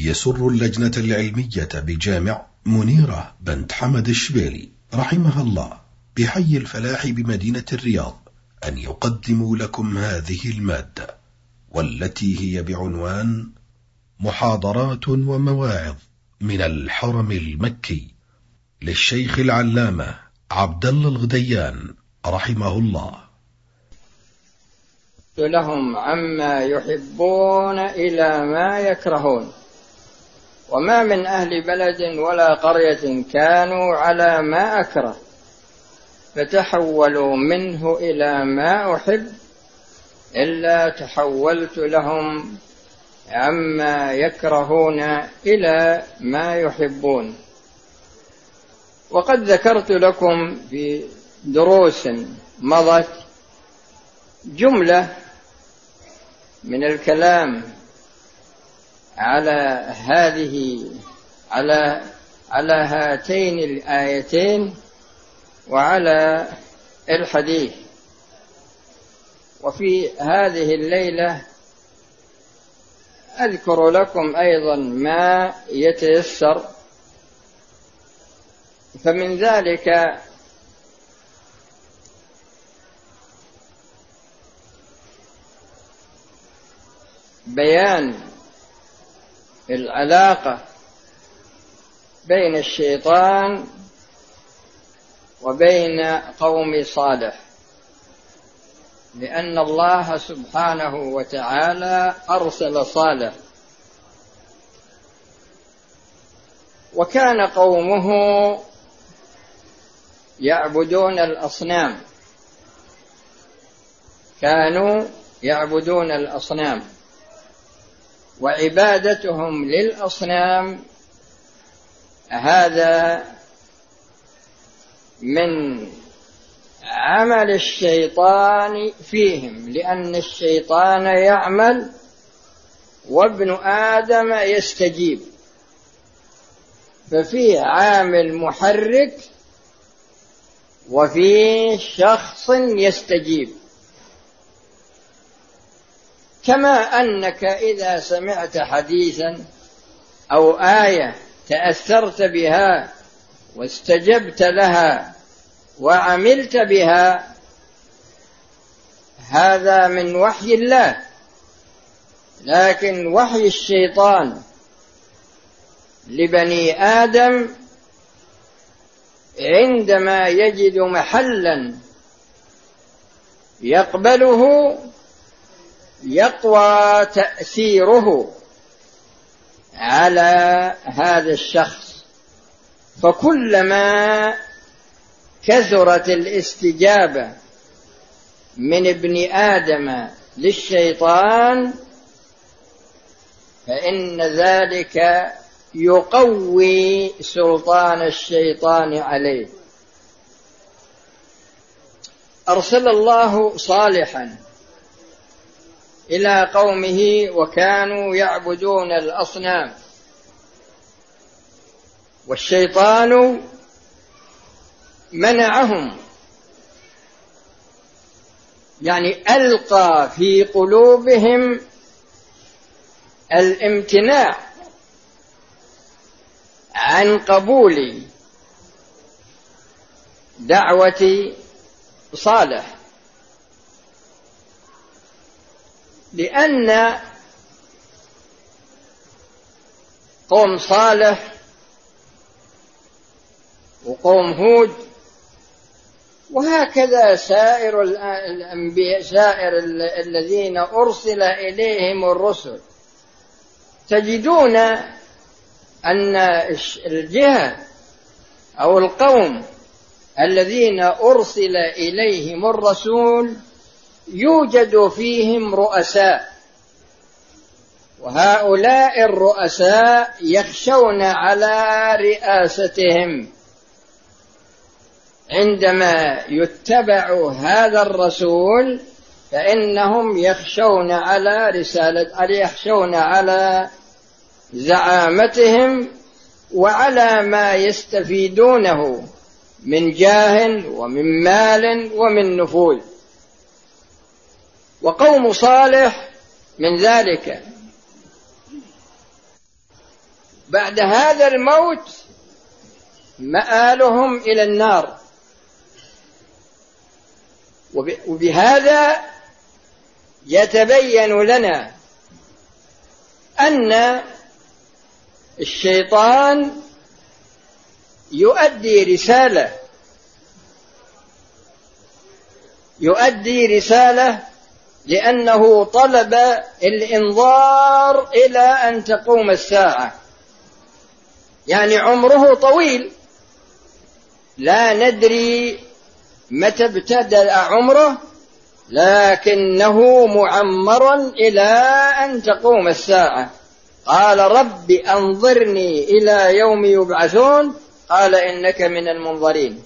يسر اللجنة العلمية بجامع منيرة بنت حمد الشبيلي رحمها الله بحي الفلاح بمدينة الرياض أن يقدموا لكم هذه المادة، والتي هي بعنوان محاضرات ومواعظ من الحرم المكي للشيخ العلامة عبد الله الغديان رحمه الله. لهم عما يحبون إلى ما يكرهون، وما من أهل بلد ولا قرية كانوا على ما أكره فتحولوا منه إلى ما أحب إلا تحولت لهم عما يكرهون إلى ما يحبون. وقد ذكرت لكم في دروس مضت جملة من الكلام على هاتين الآيتين وعلى الحديث. وفي هذه الليلة أذكر لكم أيضا ما يتيسر، فمن ذلك بيان العلاقة بين الشيطان وبين قوم صالح، لأن الله سبحانه وتعالى أرسل صالح، وكان قومه يعبدون الأصنام، كانوا يعبدون الأصنام، وعبادتهم للأصنام هذا من عمل الشيطان فيهم، لأن الشيطان يعمل وابن آدم يستجيب، ففيه عامل محرك وفيه شخص يستجيب. كما أنك إذا سمعت حديثا أو آية تأثرت بها واستجبت لها وعملت بها، هذا من وحي الله. لكن وحي الشيطان لبني آدم عندما يجد محلا يقبله يقوى تأثيره على هذا الشخص، فكلما كثرت الاستجابة من ابن آدم للشيطان فإن ذلك يقوي سلطان الشيطان عليه. أرسل الله صالحا إلى قومه وكانوا يعبدون الأصنام، والشيطان منعهم، يعني ألقى في قلوبهم الامتناع عن قبول دعوة صالح، لأن قوم صالح وقوم هود وهكذا سائر الأنبياء، سائر الذين أرسل إليهم الرسل، تجدون أن الجهة أو القوم الذين أرسل إليهم الرسول يوجد فيهم رؤساء، وهؤلاء الرؤساء يخشون على رئاستهم. عندما يتبع هذا الرسول فإنهم يخشون على يخشون على زعامتهم وعلى ما يستفيدونه من جاه ومن مال ومن نفوذ. وقوم صالح من ذلك، بعد هذا الموت مآلهم إلى النار. وبهذا يتبين لنا أن الشيطان يؤدي رسالة لأنه طلب الإنظار إلى أن تقوم الساعة، يعني عمره طويل، لا ندري متى ابتدأ عمره، لكنه معمر إلى أن تقوم الساعة. قال رب أنظرني إلى يوم يبعثون، قال إنك من المنظرين.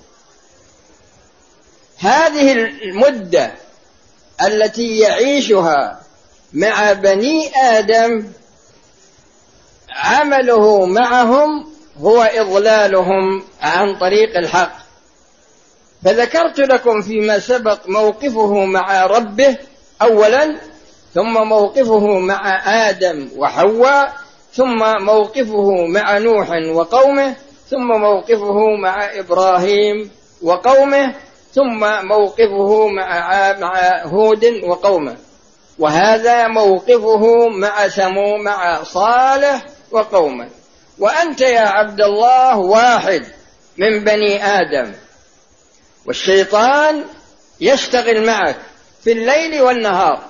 هذه المدة التي يعيشها مع بني آدم عمله معهم هو إضلالهم عن طريق الحق. فذكرت لكم فيما سبق موقفه مع ربه أولا، ثم موقفه مع آدم وحواء، ثم موقفه مع نوح وقومه، ثم موقفه مع إبراهيم وقومه، ثم موقفه مع هود وقومه، وهذا موقفه مع صالح وقومه. وأنت يا عبد الله واحد من بني آدم، والشيطان يشتغل معك في الليل والنهار.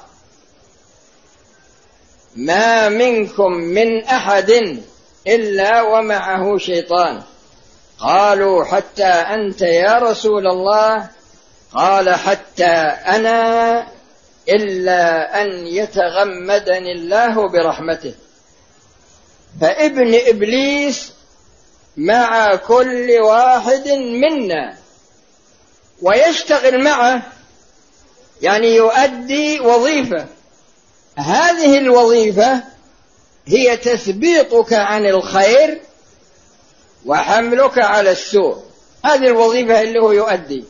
ما منكم من أحد إلا ومعه شيطان. قالوا حتى أنت يا رسول الله؟ قال حتى أنا، إلا أن يتغمدني الله برحمته. فابن إبليس مع كل واحد منا ويشتغل معه، يعني يؤدي وظيفة. هذه الوظيفة هي تثبيطك عن الخير وحملك على السوء. هذه الوظيفة اللي هو يؤدي.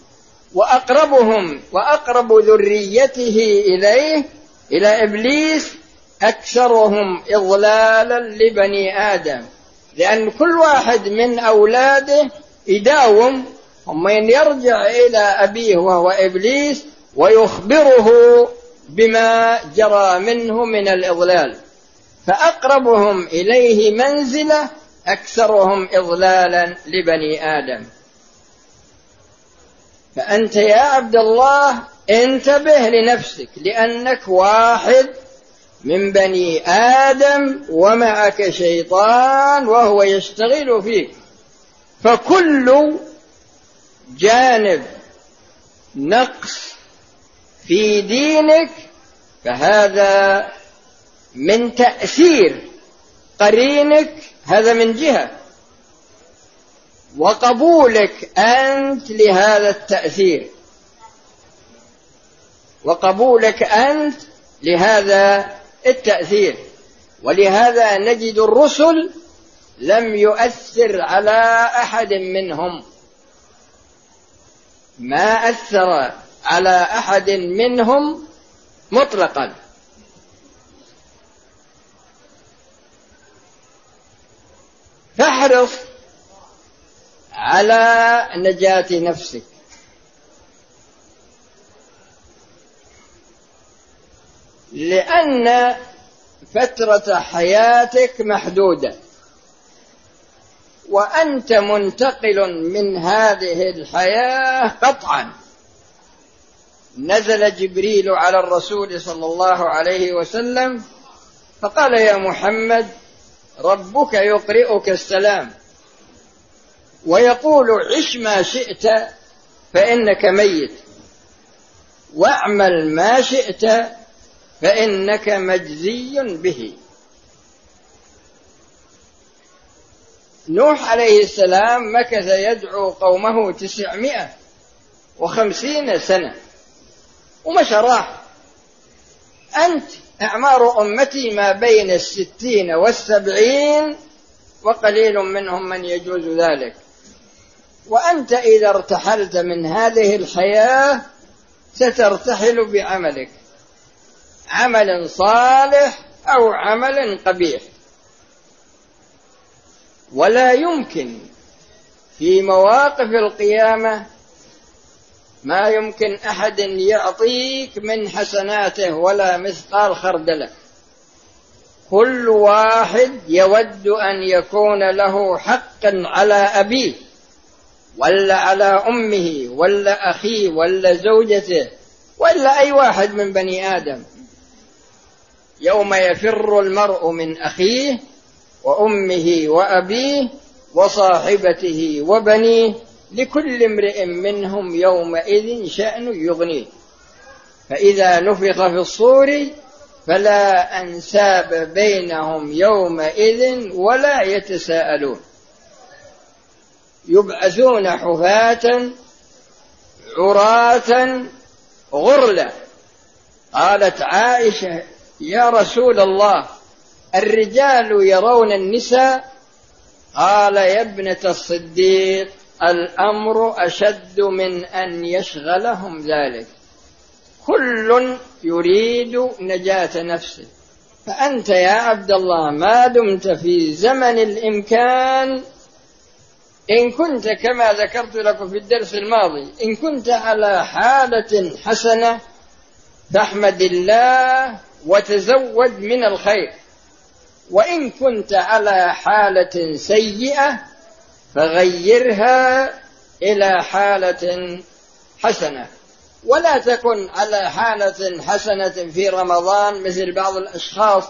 وأقرب ذريته إلى إبليس أكثرهم إضلالا لبني آدم، لأن كل واحد من أولاده يداوم ومن يرجع إلى أبيه وهو إبليس ويخبره بما جرى منه من الإضلال، فأقربهم إليه منزلة أكثرهم إضلالا لبني آدم. فأنت يا عبد الله انتبه لنفسك، لأنك واحد من بني آدم ومعك شيطان وهو يشتغل فيك. فكل جانب نقص في دينك فهذا من تأثير قرينك، هذا من جهة، وقبولك أنت لهذا التأثير، وقبولك أنت لهذا التأثير. ولهذا نجد الرسل لم يؤثر على أحد منهم، ما أثر على أحد منهم مطلقا. فاحرص على نجاة نفسك، لأن فترة حياتك محدودة، وأنت منتقل من هذه الحياة قطعا. نزل جبريل على الرسول صلى الله عليه وسلم فقال: يا محمد، ربك يقرئك السلام ويقول: عش ما شئت فإنك ميت، واعمل ما شئت فإنك مجزي به. نوح عليه السلام مكث يدعو قومه 950 سنة ومشى راح. أنت أعمار أمتي ما بين 60 و70، وقليل منهم من يجوز ذلك. وأنت إذا ارتحلت من هذه الحياة سترتحل بعملك، عمل صالح أو عمل قبيح. ولا يمكن في مواقف القيامة ما يمكن أحد يعطيك من حسناته ولا مثقال خردلة. كل واحد يود أن يكون له حقا على أبيه ولا على أمه ولا أخيه ولا زوجته ولا أي واحد من بني آدم. يوم يفر المرء من أخيه وأمه وأبيه وصاحبته وبنيه لكل امرئ منهم يومئذ شأن يغنيه. فإذا نفخ في الصور فلا أنساب بينهم يومئذ ولا يتساءلون. يبعثون حفاة عراة غرلا. قالت عائشة: يا رسول الله، الرجال يرون النساء؟ قال: يا ابنة الصديق، الأمر أشد من أن يشغلهم ذلك. كل يريد نجاة نفسه. فأنت يا عبد الله ما دمت في زمن الإمكان، إن كنت كما ذكرت لكم في الدرس الماضي، إن كنت على حالة حسنة فاحمد الله وتزود من الخير، وإن كنت على حالة سيئة فغيرها إلى حالة حسنة. ولا تكن على حالة حسنة في رمضان مثل بعض الأشخاص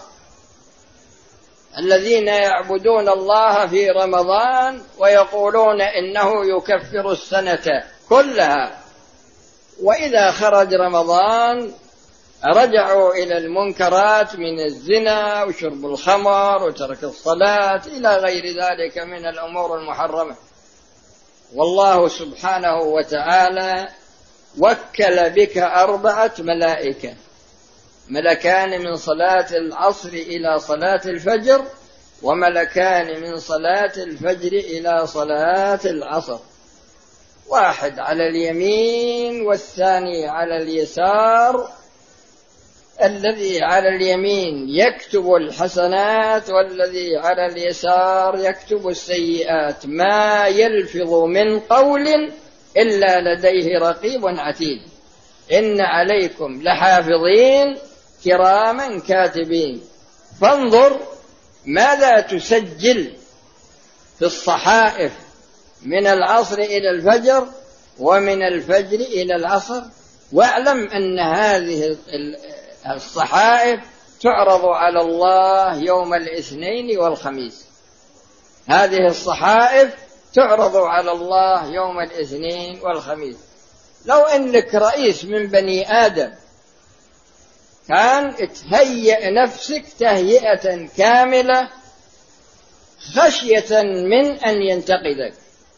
الذين يعبدون الله في رمضان ويقولون إنه يكفر السنة كلها، وإذا خرج رمضان رجعوا إلى المنكرات من الزنا وشرب الخمر وترك الصلاة إلى غير ذلك من الأمور المحرمة. والله سبحانه وتعالى وكل بك 4 ملائكة: ملكان من صلاة العصر إلى صلاة الفجر، وملكان من صلاة الفجر إلى صلاة العصر، واحد على اليمين والثاني على اليسار. الذي على اليمين يكتب الحسنات والذي على اليسار يكتب السيئات. ما يلفظ من قول إلا لديه رقيب عتيد. إن عليكم لحافظين كراما كاتبين. فانظر ماذا تسجل في الصحائف من العصر إلى الفجر ومن الفجر إلى العصر، واعلم أن هذه الصحائف تعرض على الله يوم الاثنين والخميس. هذه الصحائف تعرض على الله يوم الاثنين والخميس. لو أنك رئيس من بني آدم كان تهيئ نفسك تهيئة كاملة خشية من أن ينتقدك،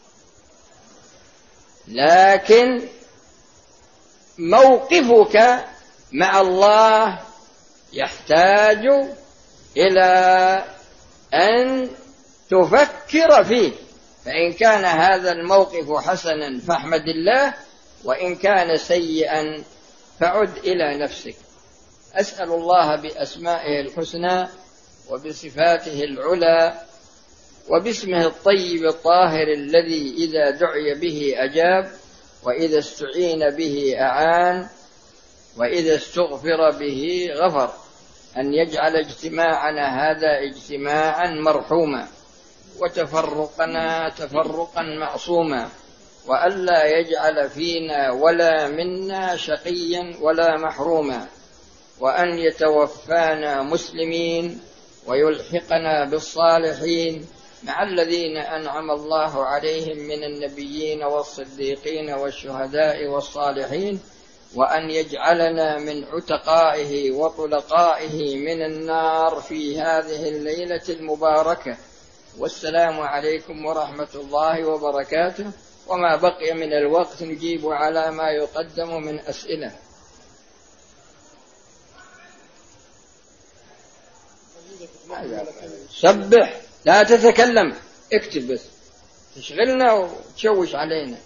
لكن موقفك مع الله يحتاج إلى أن تفكر فيه. فإن كان هذا الموقف حسنا فاحمد الله، وإن كان سيئا فعد إلى نفسك. أسأل الله بأسمائه الحسنى وبصفاته العلى وباسمه الطيب الطاهر الذي إذا دعي به أجاب، وإذا استعين به أعان، وإذا استغفر به غفر، أن يجعل اجتماعنا هذا اجتماعا مرحوما، وتفرقنا تفرقا معصوما، وألا يجعل فينا ولا منا شقيا ولا محروما، وأن يتوفانا مسلمين ويلحقنا بالصالحين مع الذين أنعم الله عليهم من النبيين والصديقين والشهداء والصالحين، وأن يجعلنا من عتقائه وطلقائه من النار في هذه الليلة المباركة. والسلام عليكم ورحمة الله وبركاته. وما بقي من الوقت نجيب على ما يقدم من أسئلة. سبح، لا تتكلم، اكتب بس، تشغلنا وتشوش علينا.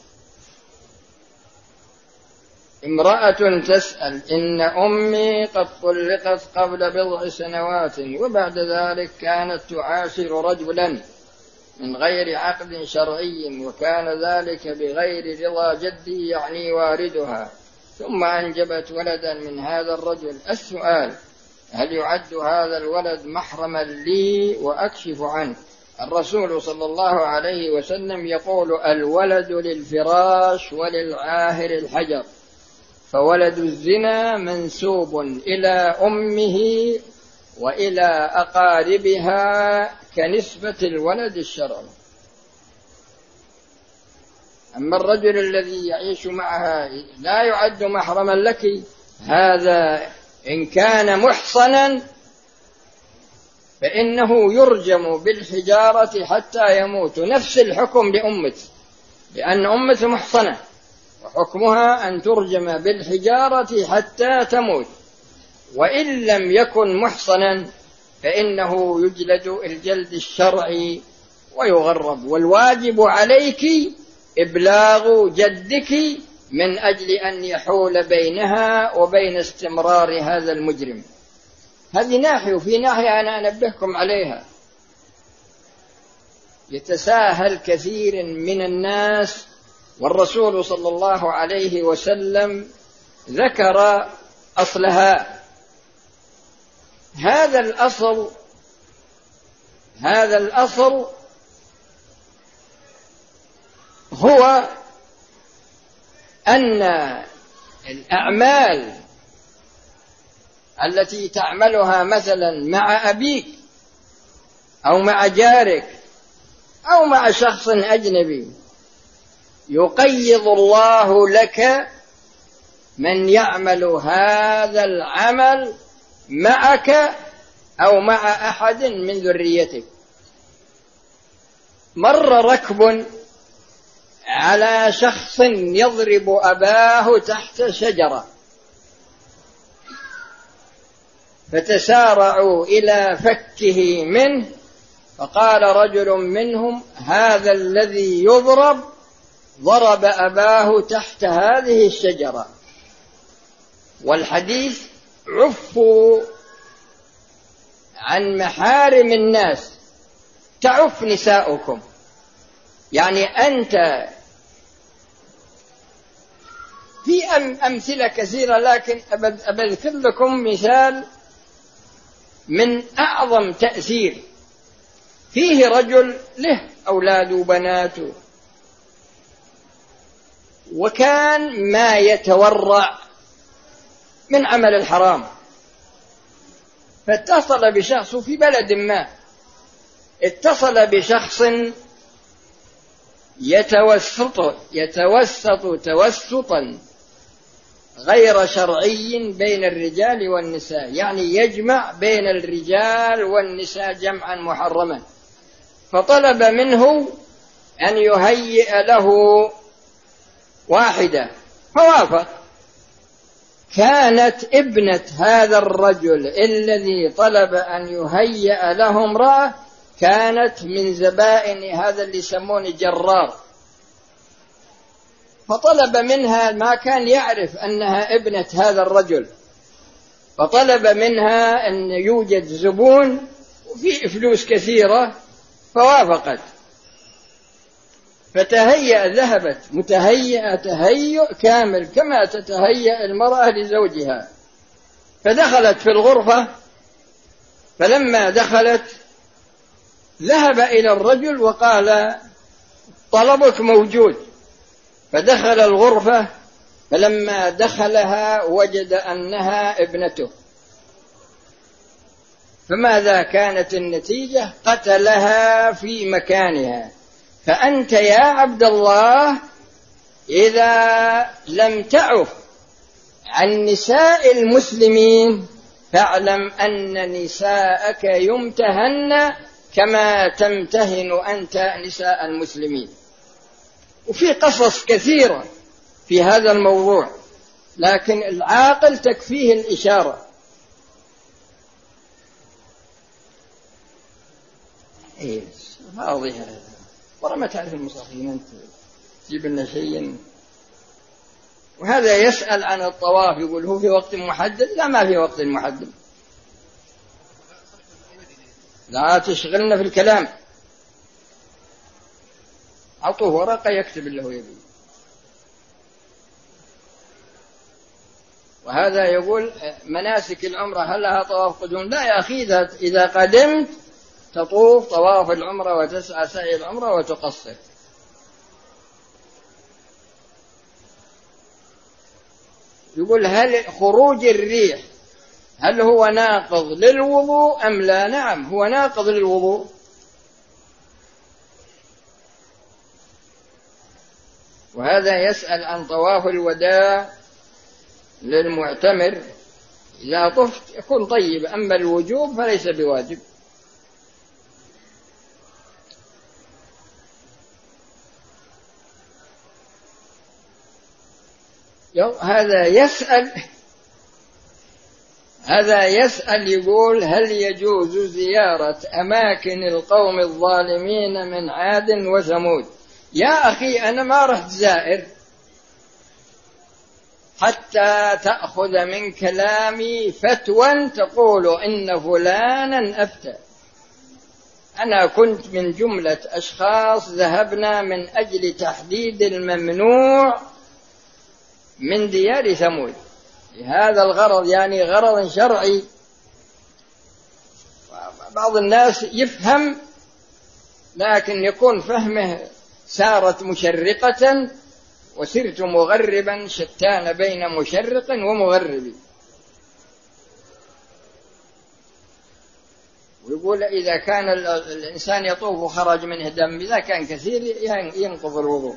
امرأة تسأل: إن أمي قد طلقت قبل 7 سنوات، وبعد ذلك كانت تعاشر رجلا من غير عقد شرعي وكان ذلك بغير رضا جدي يعني واردها، ثم أنجبت ولدا من هذا الرجل. السؤال: هل يعد هذا الولد محرما لي وأكشف عنه؟ الرسول صلى الله عليه وسلم يقول: الولد للفراش وللعاهر الحجر، فولد الزنا منسوب إلى أمه وإلى أقاربها كنسبة الولد الشرعي. أما الرجل الذي يعيش معها لا يعد محرما لك، هذا إن كان محصنا فإنه يرجم بالحجارة حتى يموت، نفس الحكم لأمته، لأن أمته محصنة وحكمها أن ترجم بالحجارة حتى تموت. وإن لم يكن محصنا فإنه يجلد الجلد الشرعي ويغرب. والواجب عليك إبلاغ جدك من أجل أن يحول بينها وبين استمرار هذا المجرم. هذه ناحية، وفي ناحية أنا أنبهكم عليها. يتساهل كثير من الناس، والرسول صلى الله عليه وسلم ذكر أصلها. هذا الأصل هو أن الأعمال التي تعملها مثلا مع أبيك أو مع جارك أو مع شخص أجنبي يقيض الله لك من يعمل هذا العمل معك أو مع أحد من ذريتك. مر ركب على شخص يضرب أباه تحت شجرة، فتسارعوا إلى فكه منه، فقال رجل منهم: هذا الذي يضرب ضرب أباه تحت هذه الشجرة. والحديث: عفوا عن محارم الناس تعف نساؤكم. يعني أنت في أمثلة كثيرة، لكن أذكر لكم مثال من أعظم تأثير. فيه رجل له أولاد وبنات، وكان ما يتورع من عمل الحرام، فاتصل بشخص في بلد ما، اتصل بشخص يتوسط توسطا غير شرعي بين الرجال والنساء، يعني يجمع بين الرجال والنساء جمعا محرما، فطلب منه أن يهيئ له واحدة، فوافق. كانت ابنة هذا الرجل الذي طلب أن يهيئ له امرأة كانت من زبائن هذا اللي يسمونه جرار، فطلب منها، ما كان يعرف أنها ابنة هذا الرجل، فطلب منها أن يوجد زبون وفي فلوس كثيرة، فوافقت. فتهيأ، ذهبت متهيئة تهيؤ كامل كما تتهيأ المرأة لزوجها، فدخلت في الغرفة. فلما دخلت ذهب إلى الرجل وقال: طلبك موجود. فدخل الغرفة، فلما دخلها وجد أنها ابنته. فماذا كانت النتيجة؟ قتلها في مكانها. فأنت يا عبد الله إذا لم تعف عن نساء المسلمين فاعلم أن نساءك يمتهن كما تمتهن أنت نساء المسلمين. وفي قصص كثيرة في هذا الموضوع، لكن العاقل تكفيه الإشارة. واضح هذا، ورا ما تعرف المصحفين أنت تجيب لنا شيء. وهذا يسأل عن الطواف، يقول: هو في وقت محدد؟ لا، ما في وقت محدد، لا تشغلنا في الكلام. أعطوه ورقة يكتب اللي هو يبيه. وهذا يقول مناسك العمرة هل لها طواف قدوم؟ لا يا أخي، إذا قدمت تطوف طواف العمرة وتسعى سعي العمرة وتقصر. يقول هل خروج الريح هل هو ناقض للوضوء أم لا؟ نعم هو ناقض للوضوء. وهذا يسأل عن طواف الوداع للمعتمر، إذا طفت يكون طيب، أما الوجوب فليس بواجب. هذا يسأل يقول هل يجوز زيارة أماكن القوم الظالمين من عاد وثمود؟ يا أخي أنا ما رحت زائر حتى تأخذ من كلامي فتوى تقول إن فلانا أفتى. أنا كنت من جملة أشخاص ذهبنا من أجل تحديد الممنوع من ديار ثمود لهذا الغرض، يعني غرض شرعي. بعض الناس يفهم لكن يكون فهمه سارت مشرقة وسرت مغربا، شتان بين مشرق ومغرب. ويقول إذا كان الإنسان يطوف وخرج منه دم إذا كان كثير ينقض الوضوء.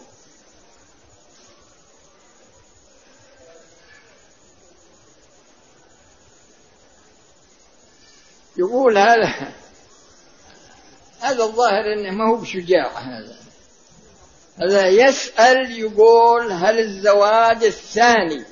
يقول هذا الظاهر إنه ما هو بشجاع. هذا يسأل يقول هل الزواج الثاني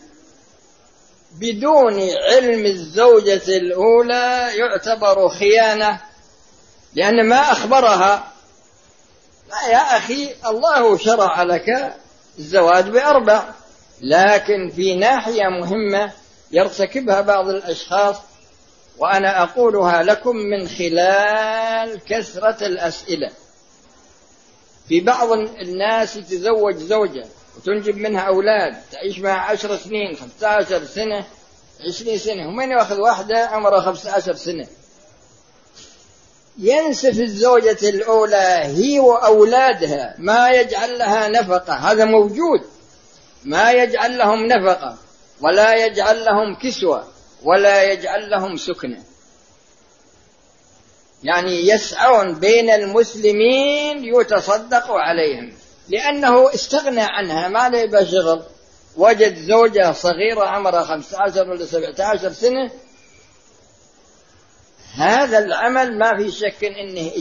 بدون علم الزوجة الأولى يعتبر خيانة لأن ما أخبرها؟ لا يا أخي، الله شرع لك الزواج ب4، لكن في ناحية مهمة يرتكبها بعض الأشخاص، وأنا أقولها لكم من خلال كثرة الأسئلة. في بعض الناس يتزوج زوجة وتنجب منها أولاد تعيش معها 10 سنين 15 سنة 20 سنة، ومن يأخذ واحدة عمرها 15 سنة ينسف الزوجة الأولى هي وأولادها، ما يجعل لها نفقة، هذا موجود، ما يجعل لهم نفقة ولا يجعل لهم كسوة ولا يجعل لهم سكنة، يعني يسعون بين المسلمين يتصدق عليهم لأنه استغنى عنها، ما له شغل، وجد زوجة صغيرة عمرها 15 ولا 17 سنة. هذا العمل ما في شك إنه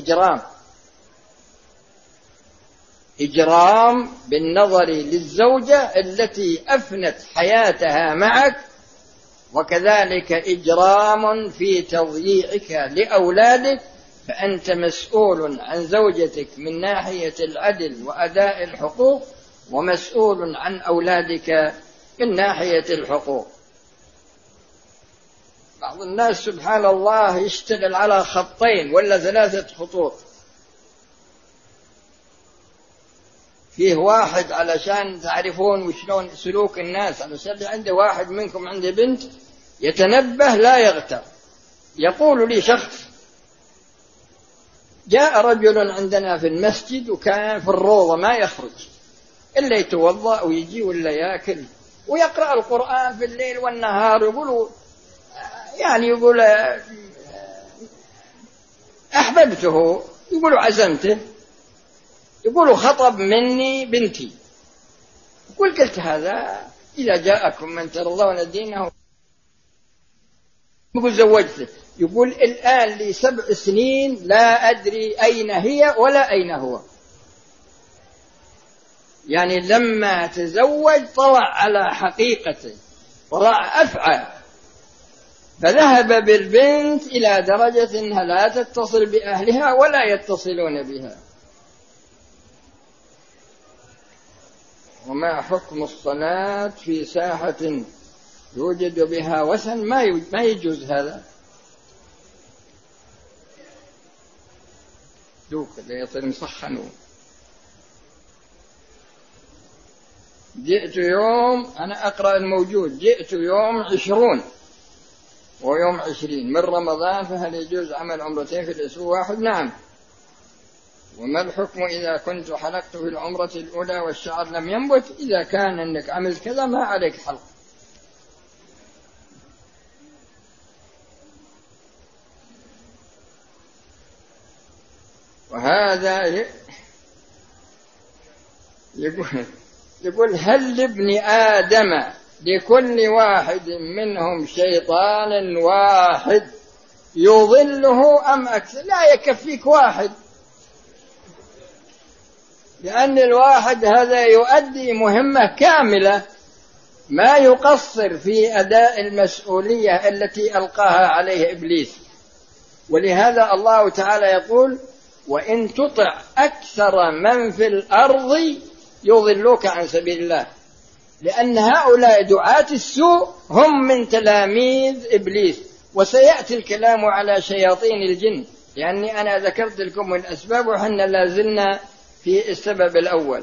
إجرام بالنظر للزوجة التي أفنت حياتها معك، وكذلك إجرام في تضييعك لأولادك، فأنت مسؤول عن زوجتك من ناحية العدل وأداء الحقوق، ومسؤول عن أولادك من ناحية الحقوق. بعض الناس سبحان الله يشتغل على خطين ولا 3 خطوط. فيه واحد علشان تعرفون وشلون سلوك الناس، علشان عنده واحد منكم عنده بنت يتنبه لا يغتر. يقول لي شخص جاء رجل عندنا في المسجد وكان في الروضة ما يخرج إلا يتوضأ ويجي ولا يأكل ويقرأ القرآن في الليل والنهار. يقول أحببته، يقول عزمته، يقول خطب مني بنتي. قلت هذا إذا جاءكم من ترضون دينه يقول زوجته. يقول الآن لي 7 سنين لا أدري أين هي ولا أين هو، يعني لما تزوج طلع على حقيقته، طلع أفعى، فذهب بالبنت إلى درجة أنها لا تتصل بأهلها ولا يتصلون بها. وما حكم الصلاة في ساحة يوجد بها وثن؟ ما يجوز هذا. دوك اللي يصير مسخنون. جئت يوم، أنا أقرأ الموجود، جئت يوم 20 ويوم 20 من رمضان، فهل يجوز عمل عمرتين في الأسبوع واحد؟ نعم. وما الحكم إذا كنت حلقت في العمرة الأولى والشعر لم ينبت؟ إذا كان أنك عملت كذا ما عليك حلق. وهذا يقول هل لابن آدم لكل واحد منهم شيطان واحد يضله أم أكثر؟ لا يكفيك واحد، لأن الواحد هذا يؤدي مهمة كاملة، ما يقصر في أداء المسؤولية التي ألقاها عليه إبليس. ولهذا الله تعالى يقول وإن تطع أكثر من في الأرض يضلوك عن سبيل الله، لأن هؤلاء دعاة السوء هم من تلاميذ إبليس. وسيأتي الكلام على شياطين الجن، يعني أنا ذكرت لكم الأسباب وحنا لازلنا في السبب الأول.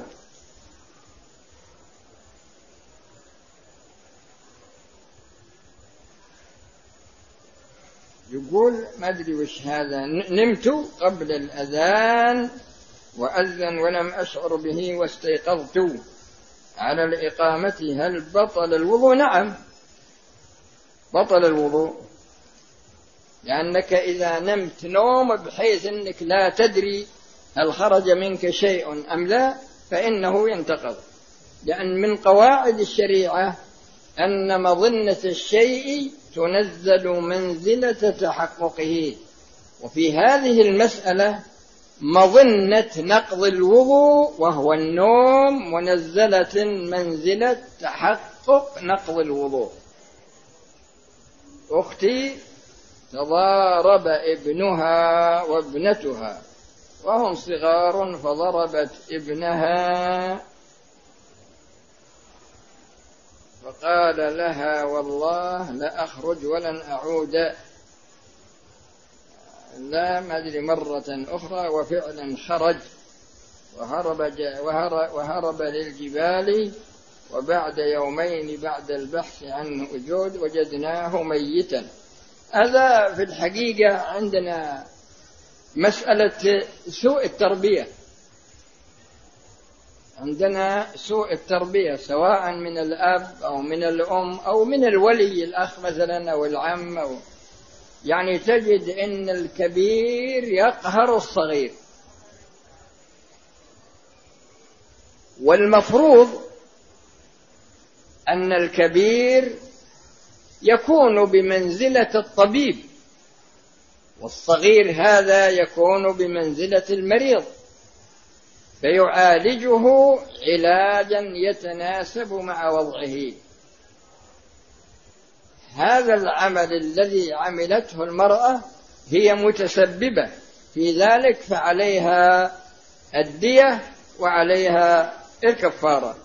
يقول ما أدري وش هذا، نمت قبل الأذان وأذن ولم أشعر به واستيقظت على الإقامة، هل بطل الوضوء؟ نعم بطل الوضوء، لأنك إذا نمت نوم بحيث أنك لا تدري هل خرج منك شيء أم لا فإنه ينتقض، لأن من قواعد الشريعة أن مظنة الشيء تنزل منزلة تحققه، وفي هذه المسألة مظنة نقض الوضوء وهو النوم منزلة منزلة تحقق نقض الوضوء. أختي تضارب ابنها وابنتها وهم صغار فضربت ابنها فقال لها والله لا أخرج ولن أعود، لا ما أدري مرة أخرى، وفعلا خرج وهرب للجبال، وبعد يومين بعد البحث عنه أجود وجدناه ميتا. هذا في الحقيقة عندنا مسألة سوء التربية، عندنا سوء التربية سواء من الأب أو من الأم أو من الولي الأخ مثلا أو العم يعني تجد أن الكبير يقهر الصغير، والمفروض أن الكبير يكون بمنزلة الطبيب، والصغير هذا يكون بمنزلة المريض، فيعالجه علاجا يتناسب مع وضعه. هذا العمل الذي عملته المرأة هي متسببة في ذلك، فعليها الدية وعليها الكفارة.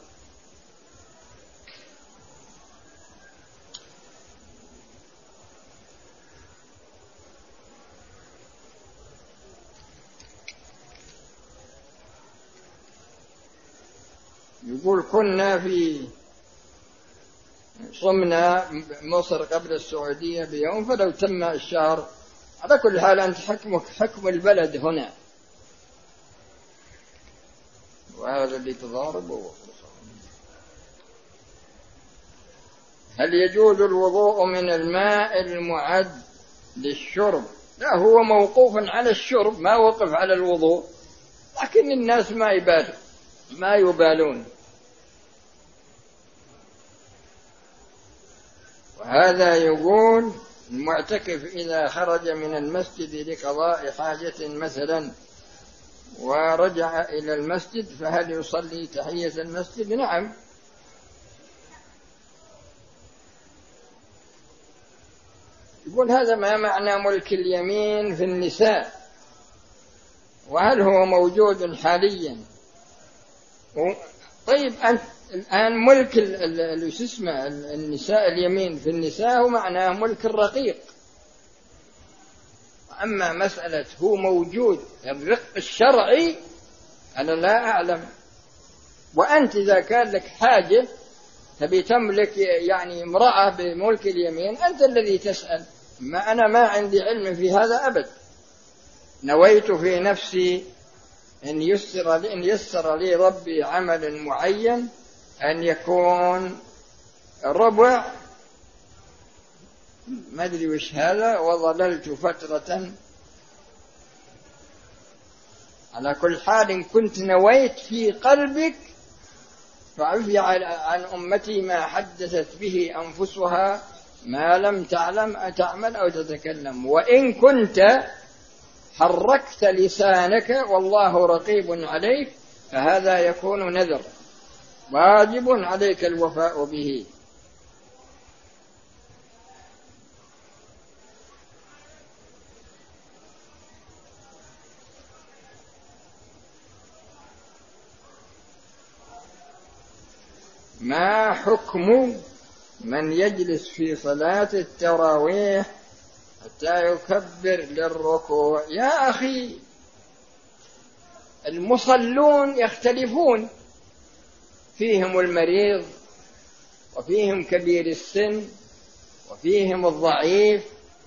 يقول كنا صمنا مصر قبل السعودية بيوم، فلو تم الشهر على كل حال أنت حكمك حكم البلد هنا، وهذا اللي تضارب. هل يجوز الوضوء من الماء المعد للشرب؟ لا، هو موقوف على الشرب، ما وقف على الوضوء، لكن الناس ما يبالون. وهذا يقول المعتكف إذا خرج من المسجد لقضاء حاجة مثلا ورجع إلى المسجد فهل يصلي تحية المسجد؟ نعم. يقول هذا ما معنى ملك اليمين في النساء، وهل هو موجود حاليا؟ طيب أنت الآن ملك النساء اليمين في النساء ومعناه ملك الرقيق. أما مسألة هو موجود الرق الشرعي أنا لا أعلم، وأنت إذا كان لك حاجة تبي تملك يعني امرأة بملك اليمين أنت الذي تسأل، ما أنا ما عندي علم في هذا أبد. نويت في نفسي إن يسر لي ربي عمل معين أن يكون ربع ما أدري وش هذا، وظللت فترة. على كل حال إن كنت نويت في قلبك فعفي عن أمتي ما حدثت به أنفسها ما لم تعمل أو تتكلم. وإن كنت حركت لسانك والله رقيب عليك فهذا يكون نذر واجب عليك الوفاء به. ما حكم من يجلس في صلاة التراويح حتى يكبر للركوع؟ يا أخي المصلون يختلفون، فيهم المريض وفيهم كبير السن وفيهم الضعيف،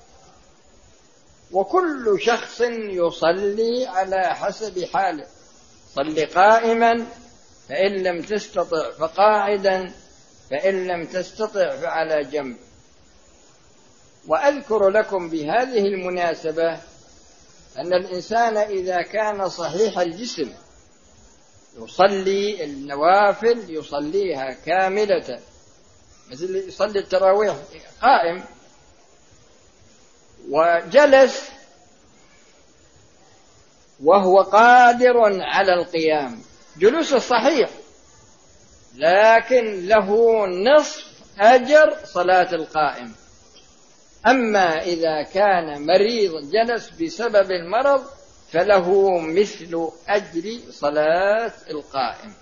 وكل شخص يصلي على حسب حاله. صل قائما فإن لم تستطع فقاعدا فإن لم تستطع فعلى جنب. وأذكر لكم بهذه المناسبة أن الإنسان إذا كان صحيح الجسم يصلي النوافل يصليها كاملة، مثل يصلي التراويح قائم، وجلس وهو قادر على القيام جلوس صحيح، لكن له نصف أجر صلاة القائم. أما إذا كان مريض جلس بسبب المرض فله مثل أجر صلاة القائم.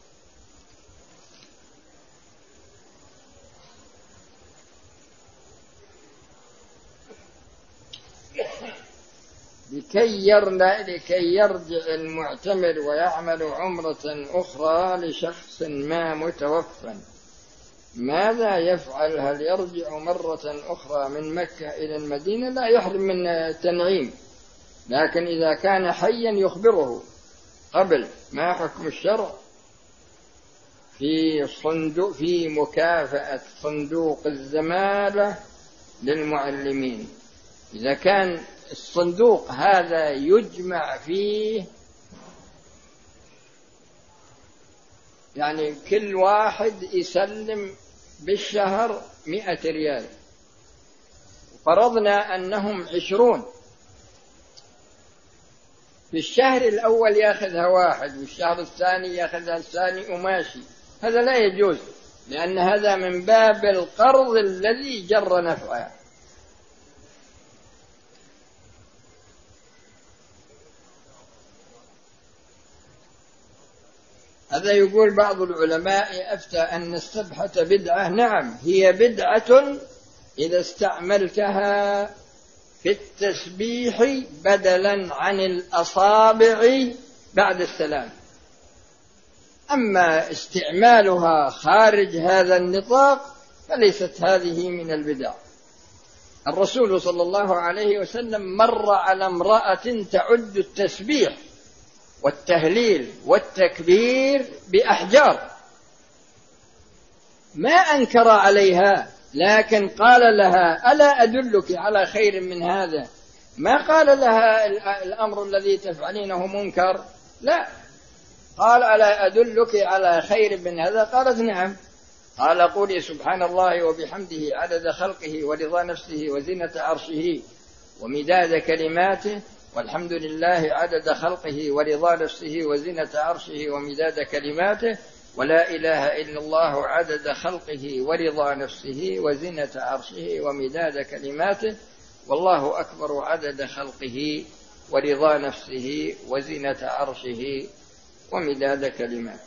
لكي يرجع المعتمر ويعمل عمرة أخرى لشخص ما متوفى، ماذا يفعل؟ هل يرجع مرة أخرى من مكة إلى المدينة؟ لا يحرم من التنعيم، لكن إذا كان حيا يخبره قبل. ما حكم الشرع في مكافأة صندوق الزمالة للمعلمين؟ إذا كان الصندوق هذا يجمع فيه يعني كل واحد يسلم بالشهر 100 ريال، فرضنا أنهم 20، في الشهر الأول يأخذها واحد والشهر الثاني يأخذها الثاني وماشي، هذا لا يجوز، لأن هذا من باب القرض الذي جر نفعه. هذا يقول بعض العلماء أفتى أن السبحة بدعة. نعم هي بدعة إذا استعملتها في التسبيح بدلا عن الأصابع بعد السلام، أما استعمالها خارج هذا النطاق فليست هذه من البدع. الرسول صلى الله عليه وسلم مر على امرأة تعد التسبيح والتهليل والتكبير بأحجار، ما أنكر عليها، لكن قال لها ألا أدلك على خير من هذا؟ ما قال لها الأمر الذي تفعلينه منكر، لا، قال ألا أدلك على خير من هذا؟ قالت نعم. قال قولي سبحان الله وبحمده عدد خلقه ورضا نفسه وزنة عرشه ومداد كلماته، والحمد لله عدد خلقه ورضا نفسه وزنة عرشه ومداد كلماته، ولا إله إلا الله عدد خلقه ورضا نفسه وزنة عرشه ومداد كلماته، والله أكبر عدد خلقه ورضا نفسه وزنة عرشه ومداد كلماته.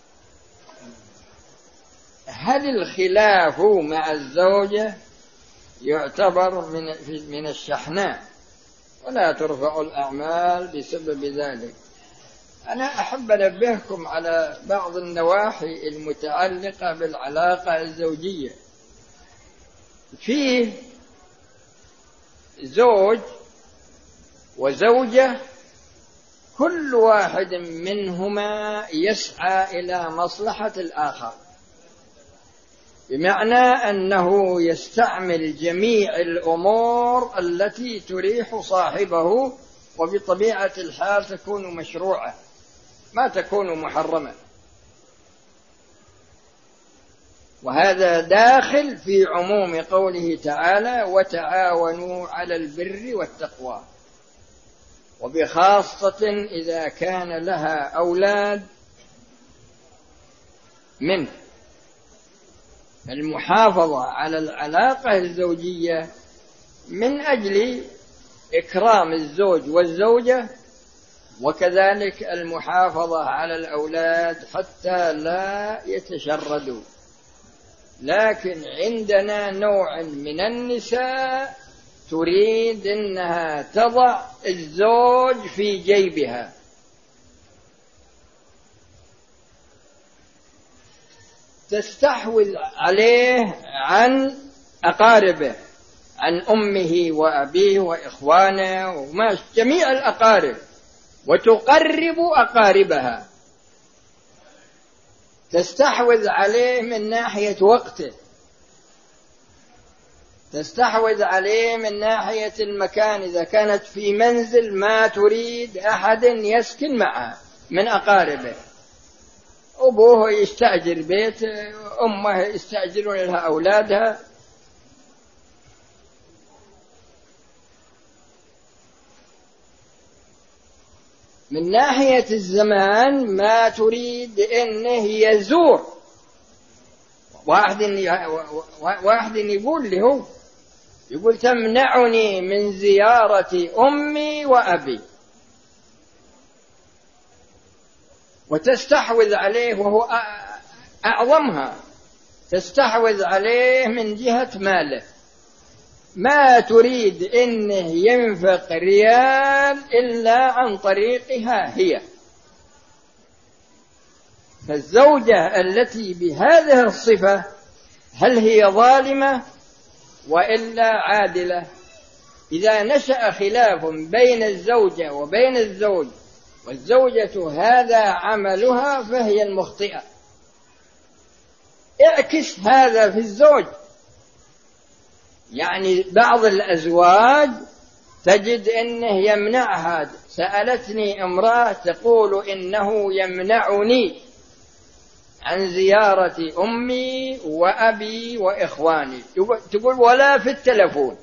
هل الخلاف مع الزوجة يعتبر من الشحناء، ولا ترفع الأعمال بسبب ذلك. أنا أحب أنبهكم على بعض النواحي المتعلقة بالعلاقة الزوجية. فيه زوج وزوجة، كل واحد منهما يسعى إلى مصلحة الآخر، بمعنى أنه يستعمل جميع الأمور التي تريح صاحبه، وبطبيعة الحال تكون مشروعة ما تكون محرمة. وهذا داخل في عموم قوله تعالى: وتعاونوا على البر والتقوى، وبخاصة إذا كان لها أولاد منه. المحافظة على العلاقة الزوجية من أجل إكرام الزوج والزوجة، وكذلك المحافظة على الأولاد حتى لا يتشردوا. لكن عندنا نوع من النساء تريد أنها تضع الزوج في جيبها، تستحوذ عليه عن أقاربه، عن أمه وأبيه وإخوانه وما جميع الأقارب، وتقرب أقاربها، تستحوذ عليه من ناحية وقته، تستحوذ عليه من ناحية المكان. إذا كانت في منزل ما تريد أحد يسكن معها من أقاربه، أبوه يستأجر بيت، أمه يستأجرون لها أولادها. من ناحية الزمان ما تريد أنه يزور. واحد يقول له، يقول: تمنعني من زيارة أمي وأبي، وتستحوذ عليه، وهو أعظمها، تستحوذ عليه من جهة ماله، ما تريد إنه ينفق ريال إلا عن طريقها هي. فالزوجة التي بهذه الصفة هل هي ظالمة وإلا عادلة؟ إذا نشأ خلاف بين الزوجة وبين الزوج والزوجة هذا عملها فهي المخطئة. اعكس هذا في الزوج. يعني بعض الأزواج تجد إنه يمنعها. سألتني امرأة تقول: إنه يمنعني عن زيارة أمي وأبي وإخواني، تقول: ولا في التلفون.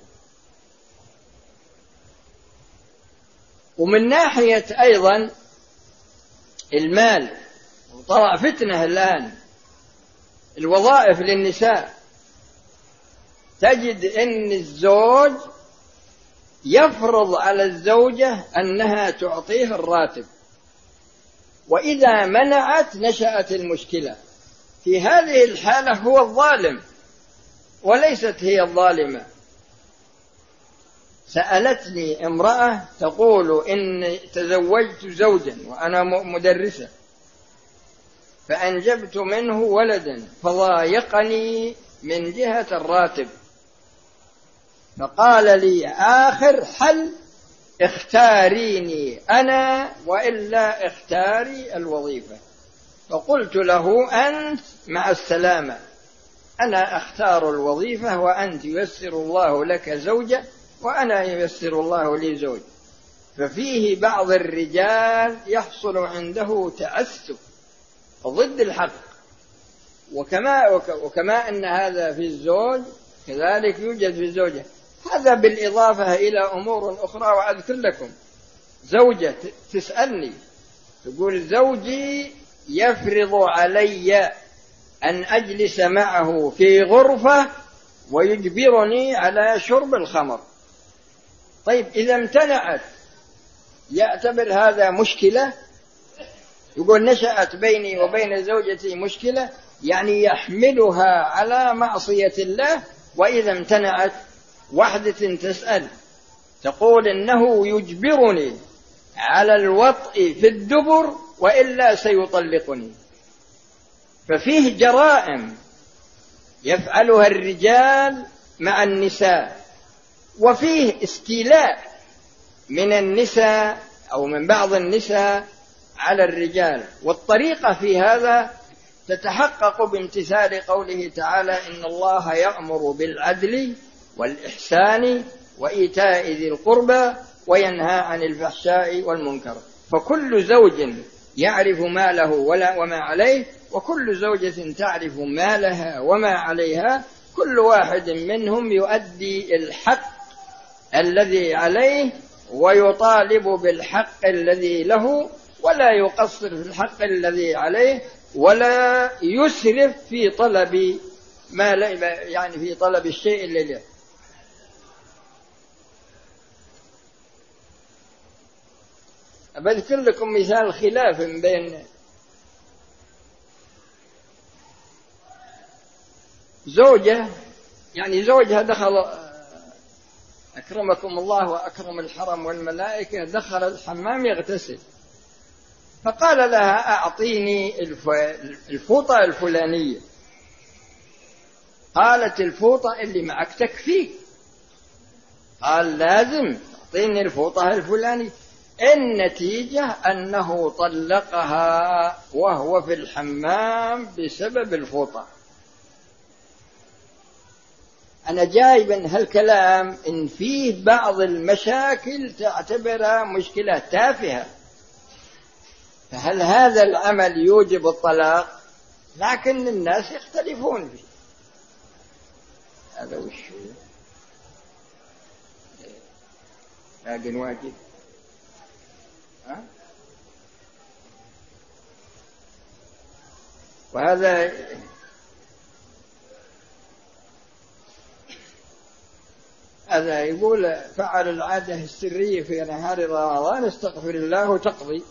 ومن ناحية أيضا المال، طلع فتنة الآن الوظائف للنساء، تجد أن الزوج يفرض على الزوجة أنها تعطيه الراتب، وإذا منعت نشأت المشكلة. في هذه الحالة هو الظالم وليست هي الظالمة. سألتني امرأة تقول: إن تزوجت زوجا وأنا مدرسة، فأنجبت منه ولدا فضايقني من جهة الراتب، فقال لي: آخر حل اختاريني أنا وإلا اختاري الوظيفة. فقلت له: أنت مع السلامة، أنا أختار الوظيفة، وأنت ييسر الله لك زوجة وأنا ييسر الله لي زوج. ففيه بعض الرجال يحصل عنده تعسف ضد الحق، وكما أن هذا في الزوج كذلك يوجد في الزوجة. هذا بالإضافة إلى أمور أخرى. وأذكر لكم زوجة تسألني تقول: زوجي يفرض علي أن أجلس معه في غرفة ويجبرني على شرب الخمر. طيب إذا امتنعت يعتبر هذا مشكلة؟ يقول: نشأت بيني وبين زوجتي مشكلة، يعني يحملها على معصية الله، وإذا امتنعت وحدة تسأل تقول إنه يجبرني على الوطء في الدبر وإلا سيطلقني. ففيه جرائم يفعلها الرجال مع النساء، وفيه استيلاء من النساء أو من بعض النساء على الرجال، والطريقة في هذا تتحقق بامتثال قوله تعالى: إن الله يأمر بالعدل والإحسان وإيتاء ذي القربى وينهى عن الفحشاء والمنكر. فكل زوج يعرف ما له وما عليه، وكل زوجة تعرف ما لها وما عليها، كل واحد منهم يؤدي الحق الذي عليه ويطالب بالحق الذي له، ولا يقصر في الحق الذي عليه، ولا يسرف في طلب ما يعني في طلب الشيء اللي له. أذكر لكم مثال خلاف بين زوجة، يعني زوجها دخل أكرمكم الله وأكرم الحرم والملائكة، دخل الحمام يغتسل، فقال لها: أعطيني الفوطة الفلانية. قالت: الفوطة اللي معك تكفيك. قال: لازم أعطيني الفوطة الفلانية. النتيجة أنه طلقها وهو في الحمام بسبب الفوطة. أنا جايب هالكلام إن فيه بعض المشاكل تعتبرها مشكلة تافهة، فهل هذا العمل يوجب الطلاق؟ لكن الناس يختلفون فيه. هذا وش لكن واجب. وهذا يقول: فعل العادة السرية في نهار رمضان استغفر الله تقضي.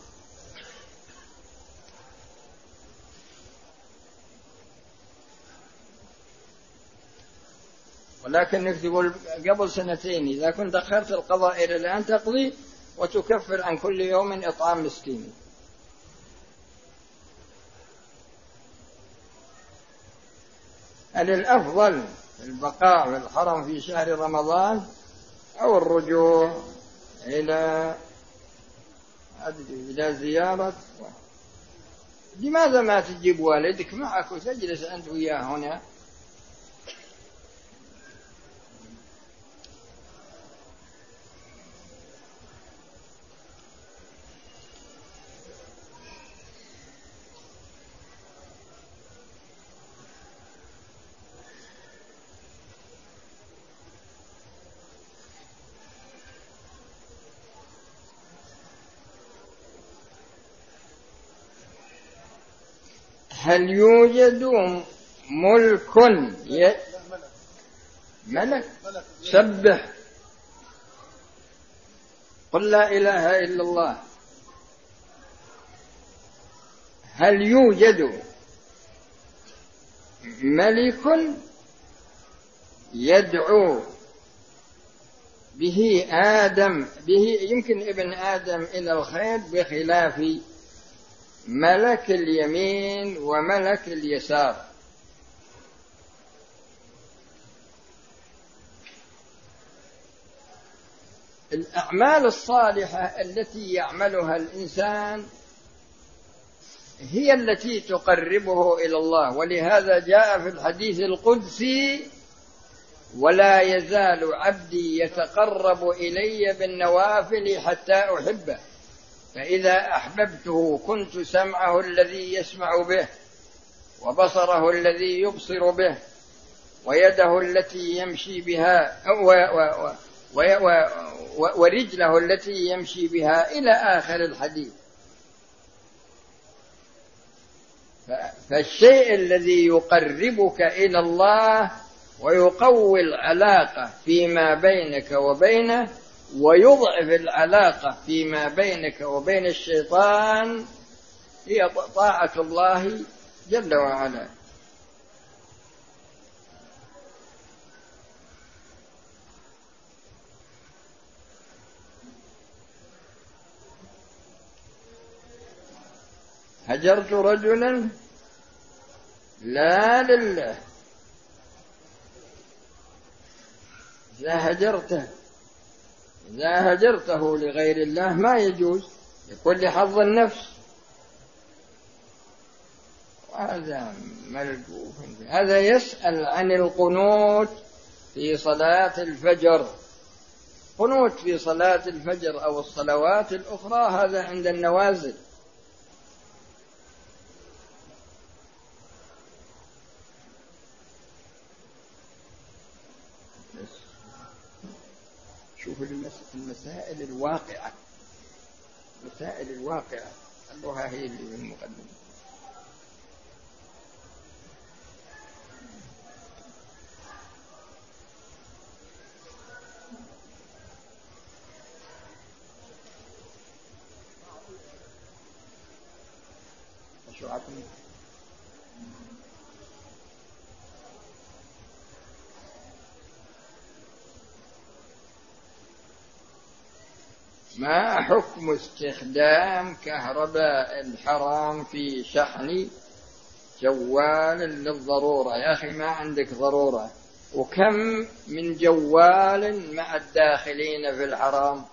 ولكنك تقول قبل 2 إذا كنت أخرت القضاء إلى الآن تقضي، وتكفر عن كل يوم إطعام مسكين. هل الأفضل البقاء في الحرم في شهر رمضان أو الرجوع إلى زيارة؟ لماذا ما تجيب والدك معك وتجلس أنت وياه هنا؟ هل يوجد ملك ملك سبح قل لا إله إلا الله؟ هل يوجد ملك يدعو به يمكن ابن آدم إلى الخير بخلاف ملك اليمين وملك اليسار؟ الأعمال الصالحة التي يعملها الإنسان هي التي تقربه إلى الله، ولهذا جاء في الحديث القدسي: ولا يزال عبدي يتقرب إلي بالنوافل حتى أحبه، فإذا أحببته كنت سمعه الذي يسمع به، وبصره الذي يبصر به، ويده التي يمشي بها، ورجله التي يمشي بها، إلى آخر الحديث. فالشيء الذي يقربك إلى الله ويقوي العلاقة فيما بينك وبينه ويضعف العلاقة فيما بينك وبين الشيطان هي طاعة الله جل وعلا. هجرت رجلا لا لله، إذا هجرته لغير الله ما يجوز، لكل حظ النفس، وهذا ملقوف. هذا يسأل عن القنوت في صلاة الفجر. قنوت في صلاة الفجر أو الصلوات الأخرى هذا عند النوازل. شوف المسائل الواقعة، مسائل الواقعة خلوها هي اللي المقدمة. شو عطني ما حكم استخدام كهرباء الحرام في شحن جوال للضرورة؟ يا أخي ما عندك ضرورة، وكم من جوال مع الداخلين في الحرام،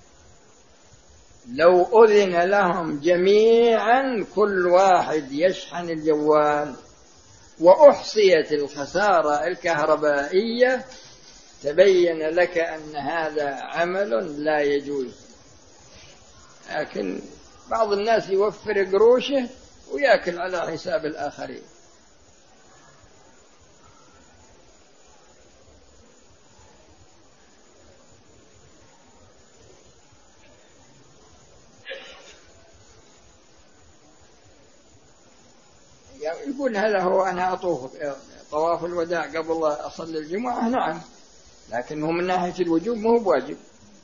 لو أذن لهم جميعا كل واحد يشحن الجوال وأحصيت الخسارة الكهربائية تبين لك أن هذا عمل لا يجوز. لكن بعض الناس يوفر قروشه ويأكل على حساب الآخرين. يقول هذا هو أنا أطوف طواف الوداع قبل أصلي الجمعة، نعم، لكنه من ناحية الوجوب ما هو بواجب.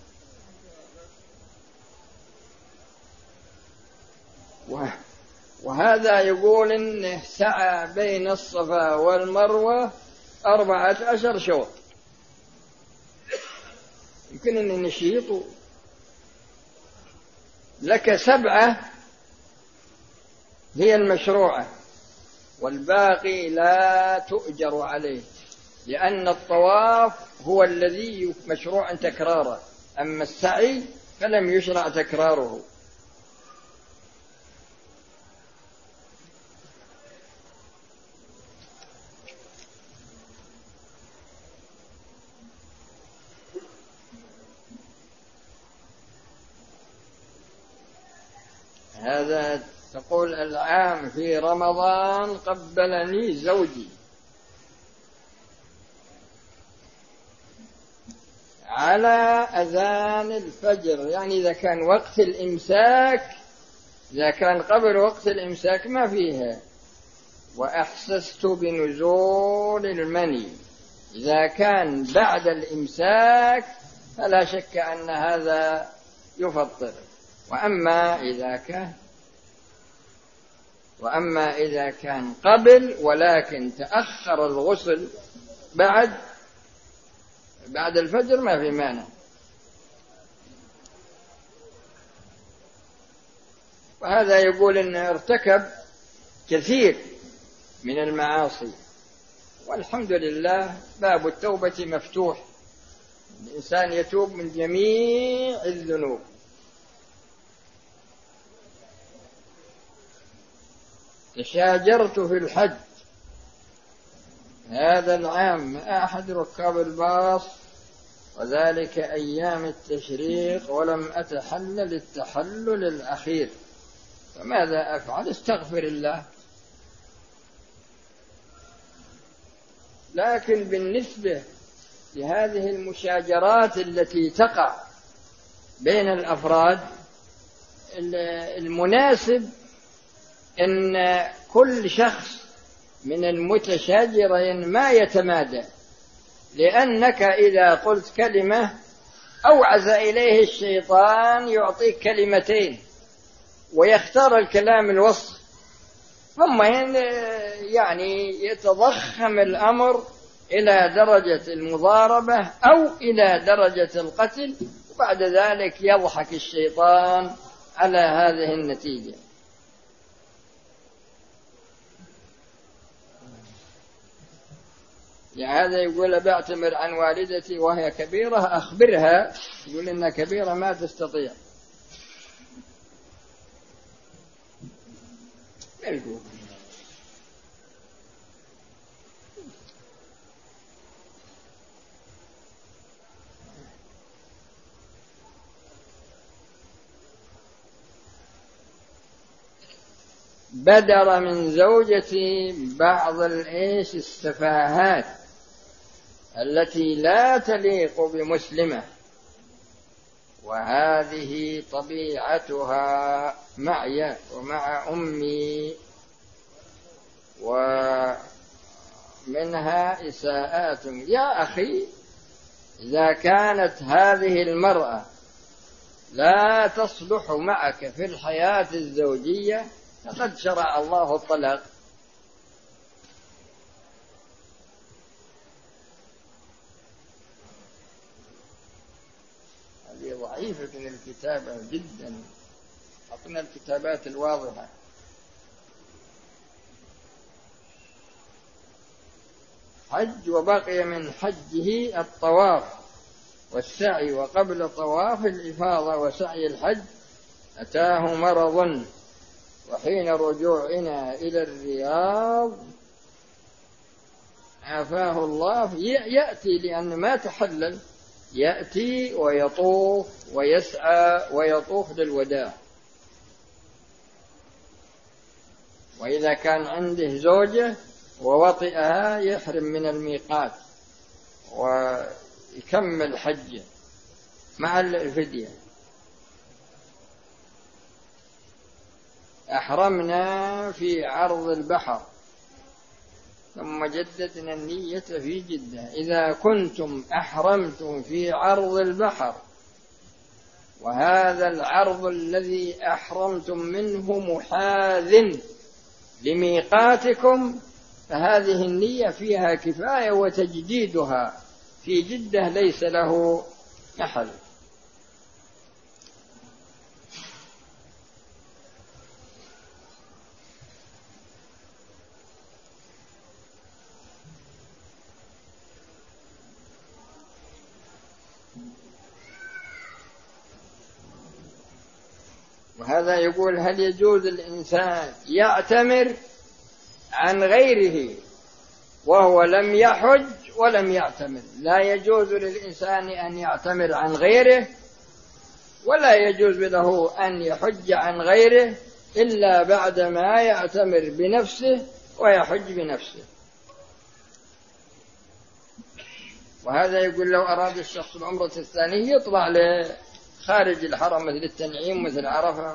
وهذا يقول إنه سعى بين الصفا والمروة 14 شوط، يمكن أن نشيط لك 7 هي المشروعة والباقي لا تؤجر عليه، لأن الطواف هو الذي مشروع تكراره، أما السعي فلم يشرع تكراره. هذا تقول العام في رمضان قبلني زوجي على أذان الفجر، يعني إذا كان وقت الإمساك، إذا كان قبل وقت الإمساك ما فيها، وأحسست بنزول المني. إذا كان بعد الإمساك فلا شك أن هذا يفطر. وأما إذا كان قبل ولكن تأخر الغسل بعد الفجر ما في مانع. وهذا يقول إنه ارتكب كثير من المعاصي، والحمد لله باب التوبة مفتوح، الإنسان يتوب من جميع الذنوب. تشاجرت في الحج هذا العام مع أحد ركاب الباص، وذلك أيام التشريق، ولم أتحلل التحلل الأخير، فماذا أفعل؟ استغفر الله. لكن بالنسبة لهذه المشاجرات التي تقع بين الأفراد، المناسب أن كل شخص من المتشاجرين ما يتمادى، لأنك إذا قلت كلمة أوعز إليه الشيطان يعطيك كلمتين ويختار الكلام الوسط، ثم يعني يتضخم الأمر إلى درجة المضاربة أو إلى درجة القتل، وبعد ذلك يضحك الشيطان على هذه النتيجة. هذا يقول بعتمر عن والدتي وهي كبيرة أخبرها، يقول إنها كبيرة ما تستطيع. بدر من زوجتي بعض السفاهات التي لا تليق بمسلمة، وهذه طبيعتها معي ومع أمي، ومنها إساءات. يا أخي، إذا كانت هذه المرأة لا تصلح معك في الحياة الزوجية فقد شرع الله الطلاق. هذه ضعيفة الكتابة جدا، أعطنا الكتابات الواضحة. حج وبقي من حجه الطواف والسعي، وقبل طواف الإفاضة وسعي الحج أتاه مرض، وحين رجوعنا إلى الرياض عافاه الله يأتي، لأن ما تحلل، يأتي ويطوف ويسعى ويطوف للوداع. وإذا كان عنده زوجة ووطئها يحرم من الميقات ويكمل حجه مع الفدية. أحرمنا في عرض البحر ثم جددنا النية في جدة. إذا كنتم أحرمتم في عرض البحر وهذا العرض الذي أحرمتم منه محاذ لميقاتكم فهذه النية فيها كفاية، وتجديدها في جدة ليس له محل. وهذا يقول: هل يجوز الإنسان يعتمر عن غيره وهو لم يحج ولم يعتمر؟ لا يجوز للإنسان أن يعتمر عن غيره، ولا يجوز له أن يحج عن غيره إلا بعدما يعتمر بنفسه ويحج بنفسه. وهذا يقول: لو أراد الشخص العمرة الثانية يطلع خارج الحرم مثل التنعيم مثل عرفة.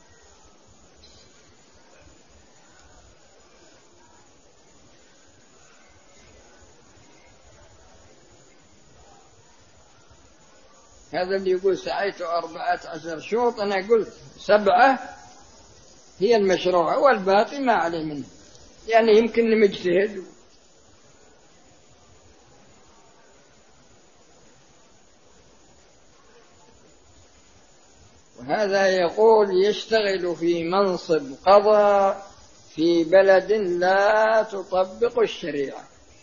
هذا اللي يقول سعيت 14 شوط، أنا قلت 7 هي المشروعة والباقي ما عليه منه، يعني يمكن مجتهد. وهذا يقول: يشتغل في منصب قضاء في بلد لا تطبق الشريعة،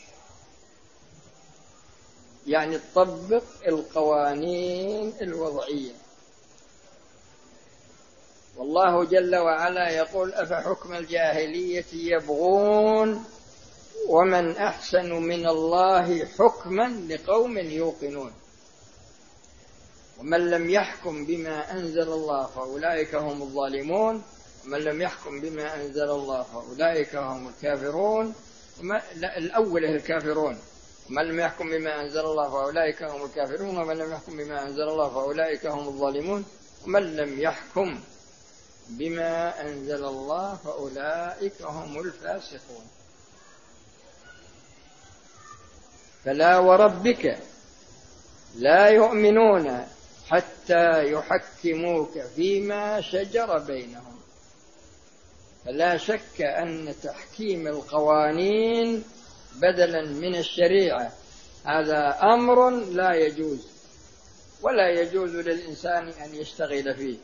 يعني تطبق القوانين الوضعية. والله جل وعلا يقول: أفحكم الجاهلية يبغون ومن أحسن من الله حكما لقوم يوقنون. ومن لم يحكم بما أنزل الله فأولئك هم الظالمون، ومن لم يحكم بما أنزل الله فأولئك هم الكافرون. الأول الكافرون، ومن لم يحكم بما أنزل الله فأولئك هم الكافرون، ومن لم يحكم بما أنزل الله فأولئك هم الظالمون، ومن لم يحكم بما أنزل الله فأولئك هم الفاسقون. فلا وربك لا يؤمنون حتى يحكموك فيما شجر بينهم. فلا شك أن تحكيم القوانين بدلا من الشريعة هذا أمر لا يجوز، ولا يجوز للإنسان أن يشتغل فيه،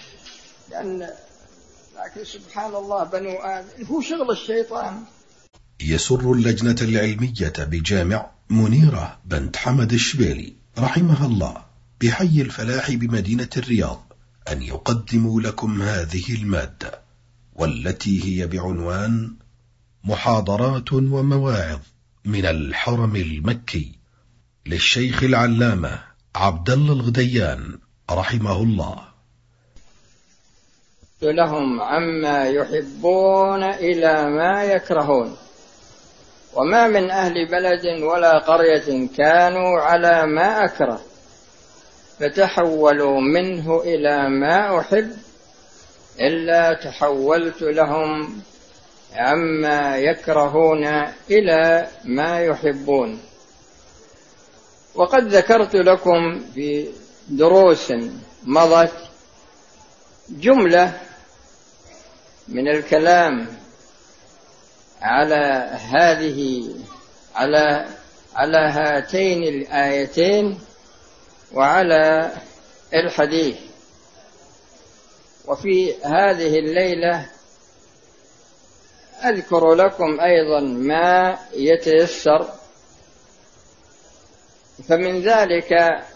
لكن سبحان الله بنو آدم هو شغل الشيطان. يسر اللجنة العلمية بجامع منيرة بنت حمد الشبيلي رحمها الله بحي الفلاح بمدينة الرياض أن يقدموا لكم هذه المادة، والتي هي بعنوان محاضرات ومواعظ من الحرم المكي للشيخ العلامة عبد الله الغديان رحمه الله. لهم عما يحبون إلى ما يكرهون، وما من أهل بلد ولا قرية كانوا على ما أكره فتحولوا منه إلى ما أحب إلا تحولت لهم عما يكرهون إلى ما يحبون. وقد ذكرت لكم في دروس مضت جملة من الكلام على هاتين الآيتين وعلى الحديث. وفي هذه الليلة أذكر لكم أيضا ما يتيسر، فمن ذلك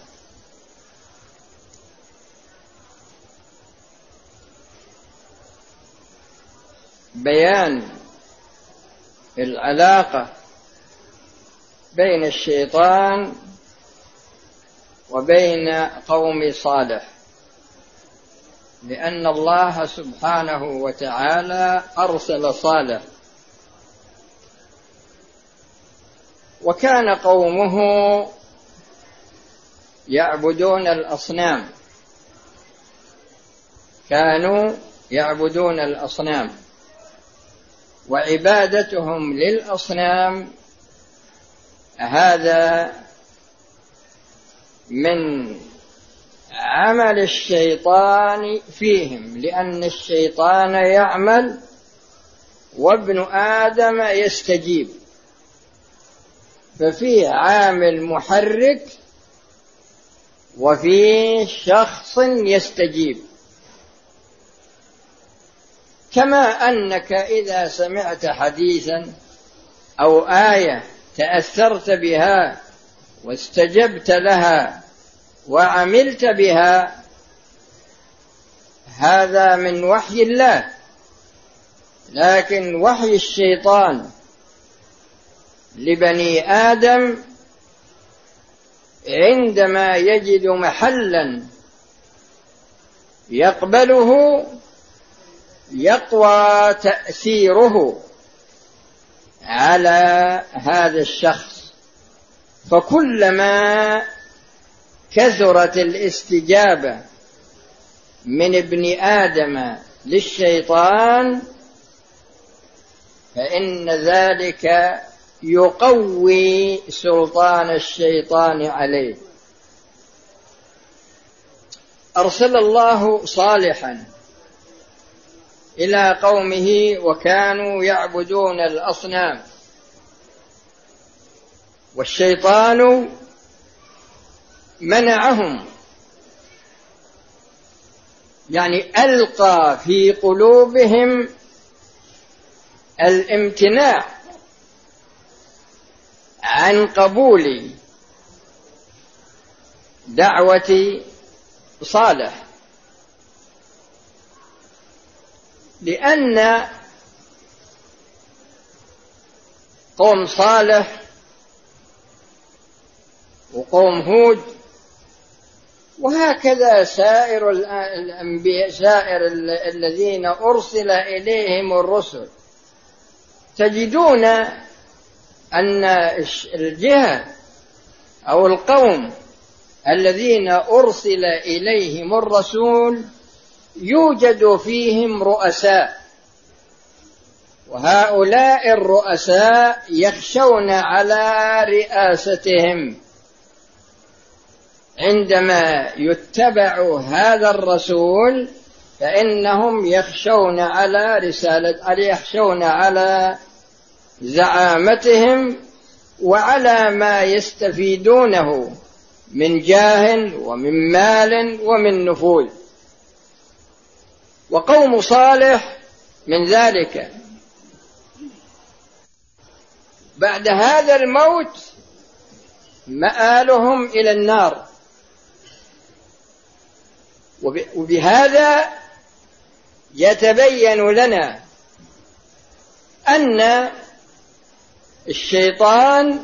بيان العلاقة بين الشيطان وبين قوم صالح، لأن الله سبحانه وتعالى أرسل صالح، وكان قومه يعبدون الأصنام، كانوا يعبدون الأصنام، وعبادتهم للأصنام هذا من عمل الشيطان فيهم، لأن الشيطان يعمل وابن آدم يستجيب، ففيه عامل محرك وفيه شخص يستجيب. كما أنك إذا سمعت حديثا أو آية تأثرت بها واستجبت لها وعملت بها، هذا من وحي الله. لكن وحي الشيطان لبني آدم عندما يجد محلا يقبله يقوى تأثيره على هذا الشخص، فكلما كثرت الاستجابة من ابن آدم للشيطان فإن ذلك يقوي سلطان الشيطان عليه. أرسل الله صالحا إلى قومه وكانوا يعبدون الأصنام، والشيطان منعهم، يعني ألقى في قلوبهم الامتناع عن قبول دعوة صالح، لأن قوم صالح وقوم هود وهكذا سائر الأنبياء، سائر الذين أرسل إليهم الرسل، تجدون أن الجهة أو القوم الذين أرسل إليهم الرسول يوجد فيهم رؤساء، وهؤلاء الرؤساء يخشون على رئاستهم. عندما يتبع هذا الرسول فإنهم يخشون على يخشون على زعامتهم وعلى ما يستفيدونه من جاه ومن مال ومن نفوذ. وقوم صالح من ذلك، بعد هذا الموت مآلهم إلى النار. وبهذا يتبين لنا أن الشيطان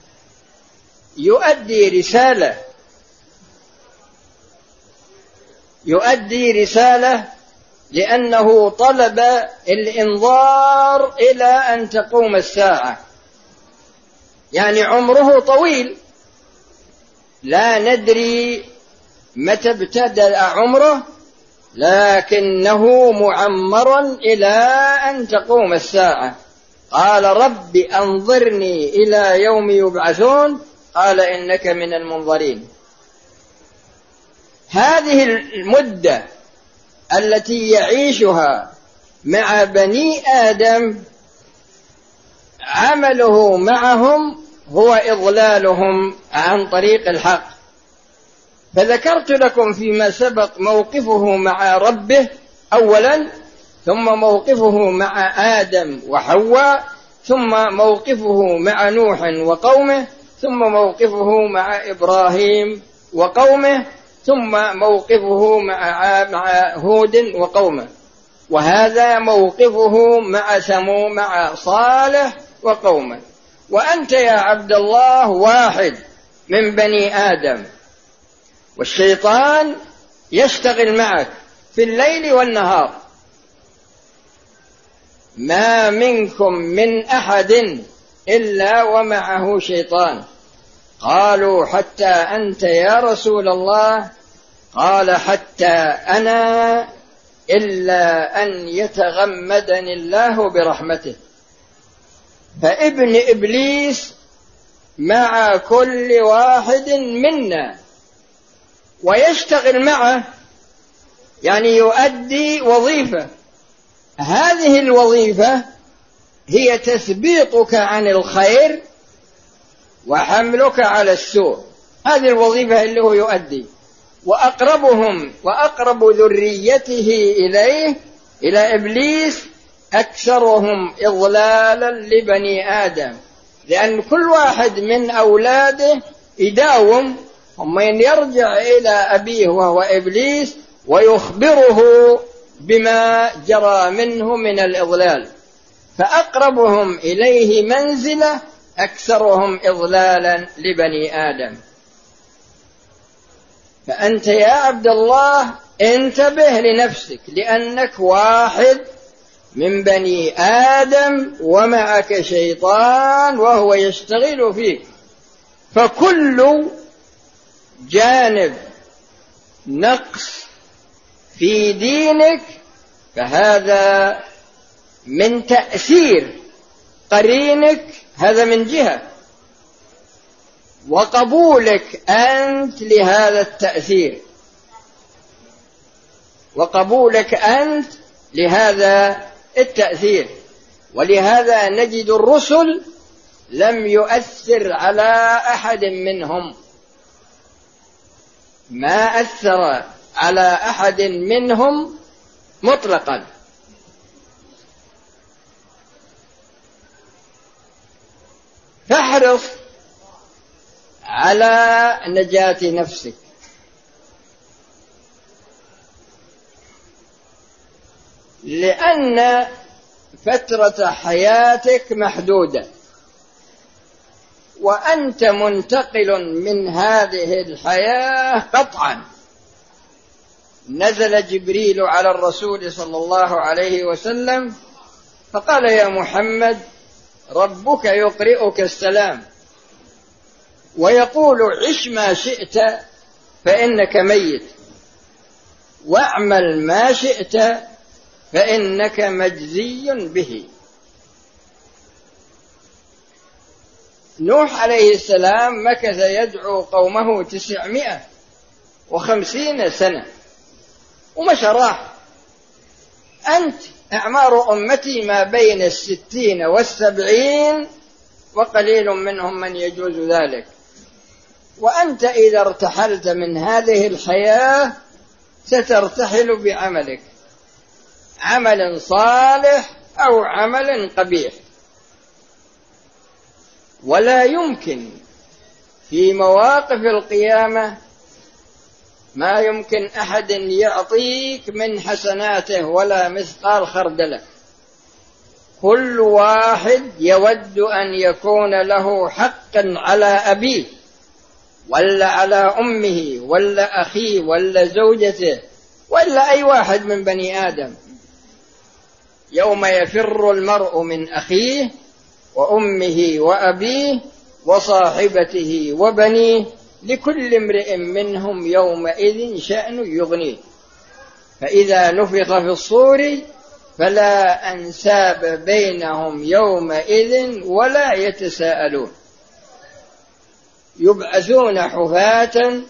يؤدي رسالة لأنه طلب الإنظار إلى أن تقوم الساعة، يعني عمره طويل، لا ندري متى ابتدأ عمره، لكنه معمر إلى أن تقوم الساعة. قال رب أنظرني إلى يوم يبعثون، قال إنك من المنظرين. هذه المدة التي يعيشها مع بني آدم عمله معهم هو إضلالهم عن طريق الحق. فذكرت لكم فيما سبق موقفه مع ربه أولا، ثم موقفه مع آدم وحواء، ثم موقفه مع نوح وقومه، ثم موقفه مع إبراهيم وقومه، ثم موقفه مع هود وقومه، وهذا موقفه مع صالح وقومه. وأنت يا عبد الله واحد من بني آدم، والشيطان يشتغل معك في الليل والنهار. ما منكم من أحد إلا ومعه شيطان. قالوا حتى أنت يا رسول الله؟ قال حتى أنا، إلا أن يتغمدني الله برحمته. فابن إبليس مع كل واحد منا ويشتغل معه، يعني يؤدي وظيفة. هذه الوظيفة هي تثبيطك عن الخير وحملك على السوء. هذه الوظيفة اللي هو يؤدي. وأقرب ذريته إلى إبليس أكثرهم إضلالا لبني آدم، لأن كل واحد من أولاده يداوم ومن يرجع إلى أبيه وهو إبليس ويخبره بما جرى منه من الإضلال، فأقربهم إليه منزلة أكثرهم إضلالا لبني آدم. فأنت يا عبد الله انتبه لنفسك، لأنك واحد من بني آدم ومعك شيطان وهو يشتغل فيك. فكل جانب نقص في دينك فهذا من تأثير قرينك، هذا من جهة، وقبولك أنت لهذا التأثير، وقبولك أنت لهذا التأثير. ولهذا نجد الرسل لم يؤثر على أحد منهم، ما أثر على أحد منهم مطلقا. فاحرص على نجاة نفسك، لأن فترة حياتك محدودة، وأنت منتقل من هذه الحياة قطعا. نزل جبريل على الرسول صلى الله عليه وسلم فقال: يا محمد، ربك يقرئك السلام ويقول: عش ما شئت فإنك ميت، واعمل ما شئت فإنك مجزي به. نوح عليه السلام مكث يدعو قومه 950 سنة ومشى راح. أنت أعمار أمتي ما بين 60 و70، وقليل منهم من يجوز ذلك. وأنت إذا ارتحلت من هذه الحياة سترتحل بعملك، عمل صالح أو عمل قبيح. ولا يمكن في مواقف القيامة ما يمكن أحد يعطيك من حسناته ولا مثقال خردلة. كل واحد يود أن يكون له حقا على أبيه ولا على أمه ولا أخيه ولا زوجته ولا أي واحد من بني آدم. يوم يفر المرء من أخيه وأمه وأبيه وصاحبته وبنيه لكل امرئ منهم يومئذ شأن يغنيه. فإذا نفخ في الصور فلا أنساب بينهم يومئذ ولا يتساءلون. يبعثون حفاة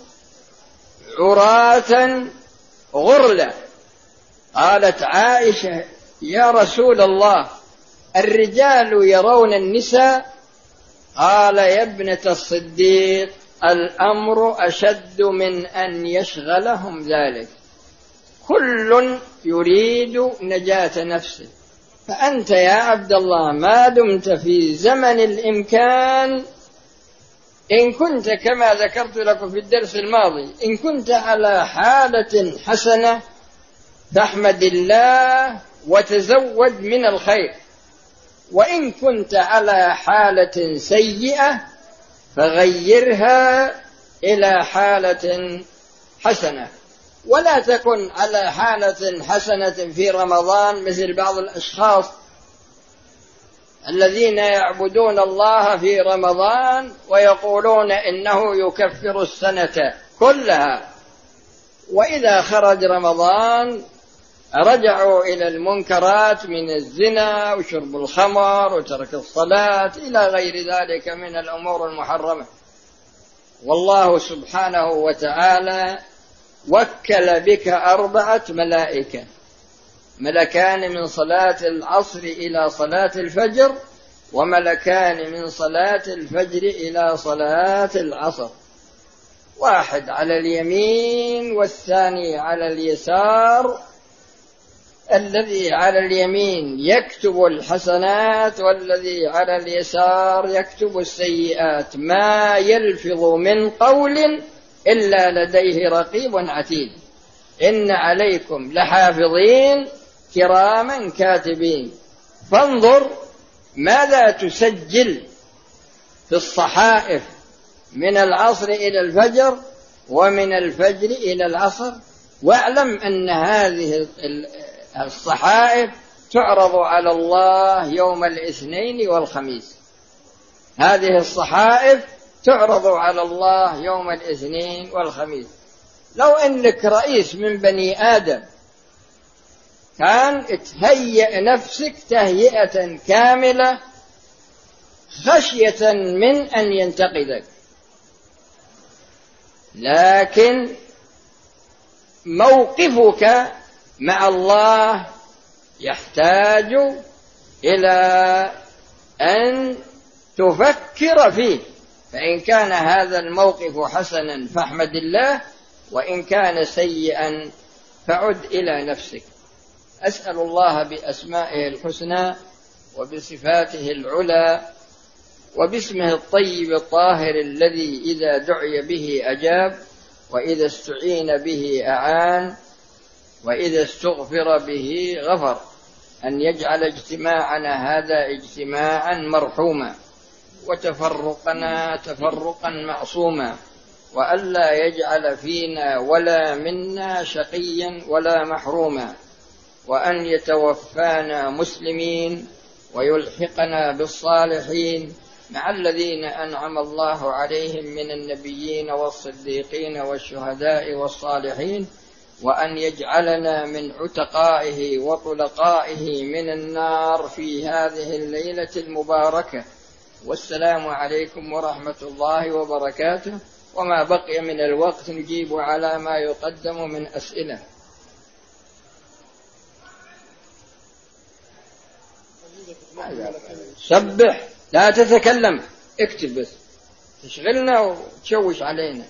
عراة غرلا. قالت عائشة: يا رسول الله، الرجال يرون النساء؟ قال: يا ابنة الصديق، الأمر أشد من أن يشغلهم ذلك. كل يريد نجاة نفسه. فأنت يا عبد الله ما دمت في زمن الإمكان، إن كنت كما ذكرت لكم في الدرس الماضي، إن كنت على حالة حسنة فاحمد الله وتزود من الخير، وإن كنت على حالة سيئة فغيرها إلى حالة حسنة. ولا تكن على حالة حسنة في رمضان مثل بعض الأشخاص الذين يعبدون الله في رمضان ويقولون إنه يكفر السنة كلها، وإذا خرج رمضان رجعوا إلى المنكرات من الزنا وشرب الخمر وترك الصلاة إلى غير ذلك من الأمور المحرمة. والله سبحانه وتعالى وكل بك 4 ملائكة: ملكان من صلاة العصر إلى صلاة الفجر، وملكان من صلاة الفجر إلى صلاة العصر، واحد على اليمين والثاني على اليسار. الذي على اليمين يكتب الحسنات والذي على اليسار يكتب السيئات. ما يلفظ من قول إلا لديه رقيب عتيد. إن عليكم لحافظين كراما كاتبين. فانظر ماذا تسجل في الصحائف من العصر إلى الفجر ومن الفجر إلى العصر، واعلم أن هذه الصحائف تعرض على الله يوم الاثنين والخميس. هذه الصحائف تعرض على الله يوم الاثنين والخميس. لو أنك رئيس من بني آدم كان تهيئ نفسك تهيئة كاملة خشية من أن ينتقدك، لكن موقفك مع الله يحتاج إلى أن تفكر فيه. فإن كان هذا الموقف حسنا فاحمد الله، وإن كان سيئا فعد إلى نفسك. أسأل الله بأسمائه الحسنى وبصفاته العلى وباسمه الطيب الطاهر الذي إذا دعي به أجاب، وإذا استعين به أعان، وإذا استغفر به غفر، أن يجعل اجتماعنا هذا اجتماعا مرحوما، وتفرقنا تفرقا معصوما، وألا يجعل فينا ولا منا شقيا ولا محروما، وأن يتوفانا مسلمين ويلحقنا بالصالحين مع الذين أنعم الله عليهم من النبيين والصديقين والشهداء والصالحين، وأن يجعلنا من عتقائه وطلقائه من النار في هذه الليلة المباركة. والسلام عليكم ورحمة الله وبركاته. وما بقي من الوقت نجيب على ما يقدم من أسئلة. سبح، لا تتكلم، اكتب بس، تشغلنا وتشوش علينا.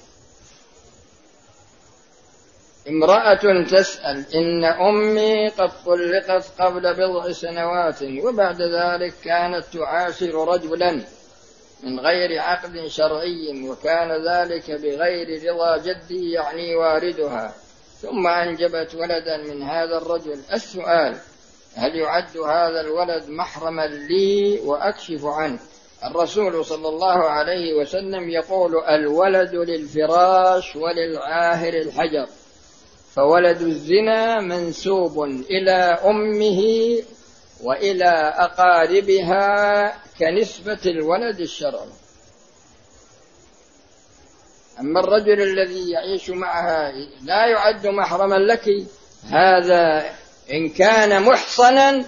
امرأة تسأل: إن أمي قد طلقت قبل 7 سنوات، وبعد ذلك كانت تعاشر رجلا من غير عقد شرعي، وكان ذلك بغير رضا جدي يعني واردها، ثم أنجبت ولدا من هذا الرجل. السؤال: هل يعد هذا الولد محرما لي وأكشف عنه؟ الرسول صلى الله عليه وسلم يقول: الولد للفراش وللعاهر الحجر، فولد الزنا منسوب إلى أمه وإلى أقاربها كنسبة الولد الشرعي. أما الرجل الذي يعيش معها لا يعد محرما لك، هذا إن كان محصنا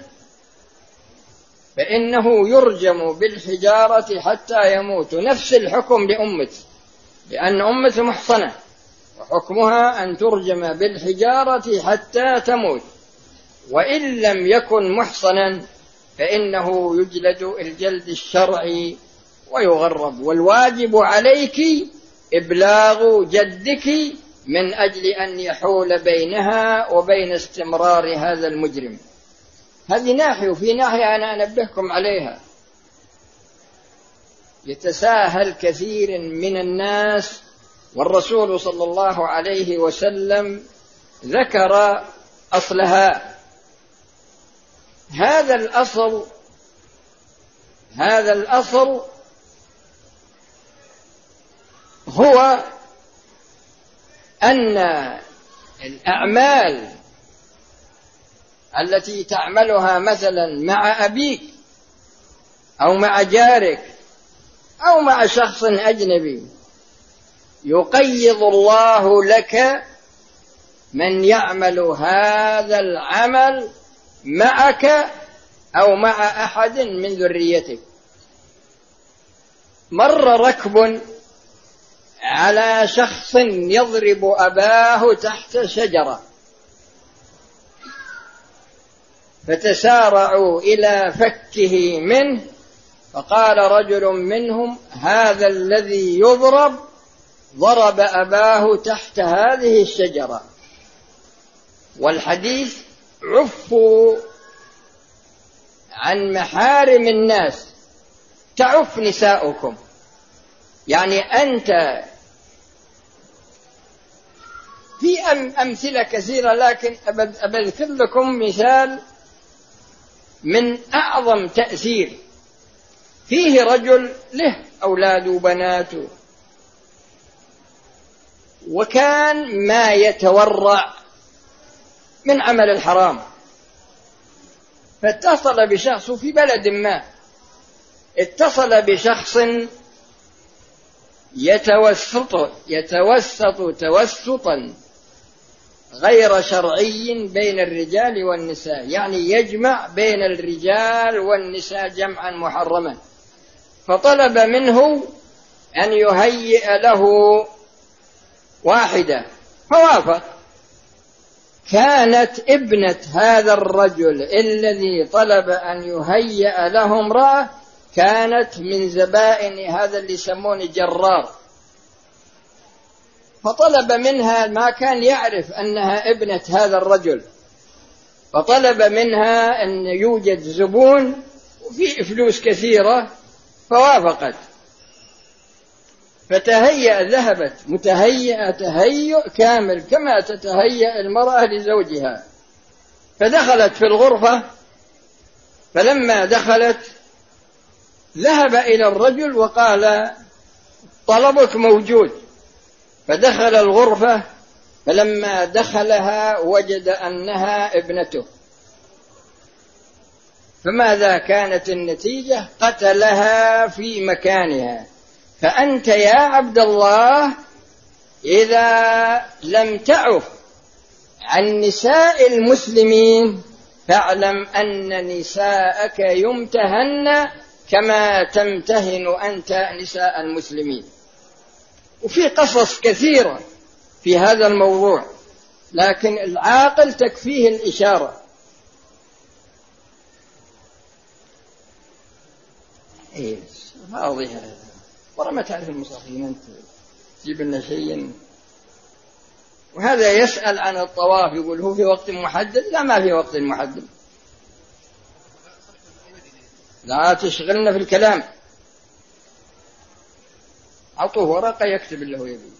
فإنه يرجم بالحجارة حتى يموت، نفس الحكم لأمته، لأن أمته محصنة وحكمها أن ترجم بالحجارة حتى تموت. وإن لم يكن محصنا فإنه يجلد الجلد الشرعي ويغرب. والواجب عليك إبلاغ جدك من أجل أن يحول بينها وبين استمرار هذا المجرم. هذه ناحية، وفي ناحية أنا أنبهكم عليها. يتساهل كثير من الناس، والرسول صلى الله عليه وسلم ذكر أصلها. هذا الأصل هو أن الأعمال التي تعملها مثلا مع أبيك أو مع جارك أو مع شخص أجنبي، يقيض الله لك من يعمل هذا العمل معك أو مع أحد من ذريتك. مر ركب على شخص يضرب أباه تحت شجرة، فتسارعوا إلى فكه منه، فقال رجل منهم: هذا الذي يضرب ضرب أباه تحت هذه الشجرة. والحديث: عفوا عن محارم الناس تعف نساؤكم. يعني أنت في أمثلة كثيرة، لكن أذكر لكم مثال من أعظم تأثير. فيه رجل له أولاد وبنات، وكان ما يتورع من عمل الحرام، فاتصل بشخص في بلد ما، اتصل بشخص يتوسط توسطا غير شرعي بين الرجال والنساء، يعني يجمع بين الرجال والنساء جمعا محرما. فطلب منه أن يهيئ له واحدة، فوافق. كانت ابنة هذا الرجل الذي طلب أن يهيئ له امرأة كانت من زبائن هذا اللي يسمونه جرار، فطلب منها، ما كان يعرف أنها ابنة هذا الرجل، فطلب منها أن يوجد زبون وفي فلوس كثيرة، فوافقت. فتهيأ، ذهبت متهيئة تهيؤ كامل كما تتهيأ المرأة لزوجها، فدخلت في الغرفة. فلما دخلت ذهب إلى الرجل وقال: طلبك موجود. فدخل الغرفة، فلما دخلها وجد أنها ابنته. فماذا كانت النتيجة؟ قتلها في مكانها. فأنت يا عبد الله إذا لم تعف عن نساء المسلمين فاعلم أن نساءك يمتهن كما تمتهن أنت نساء المسلمين. وفي قصص كثيرة في هذا الموضوع، لكن العاقل تكفيه الإشارة. واضح هذا، ورا ما تعرف المصاحين أنت تجيب لنا شيء. وهذا يسأل عن الطواف، يقول: هو في وقت محدد؟ لا، ما في وقت محدد، لا تشغلنا في الكلام. أعطوه ورقة يكتب اللي هو يبيه.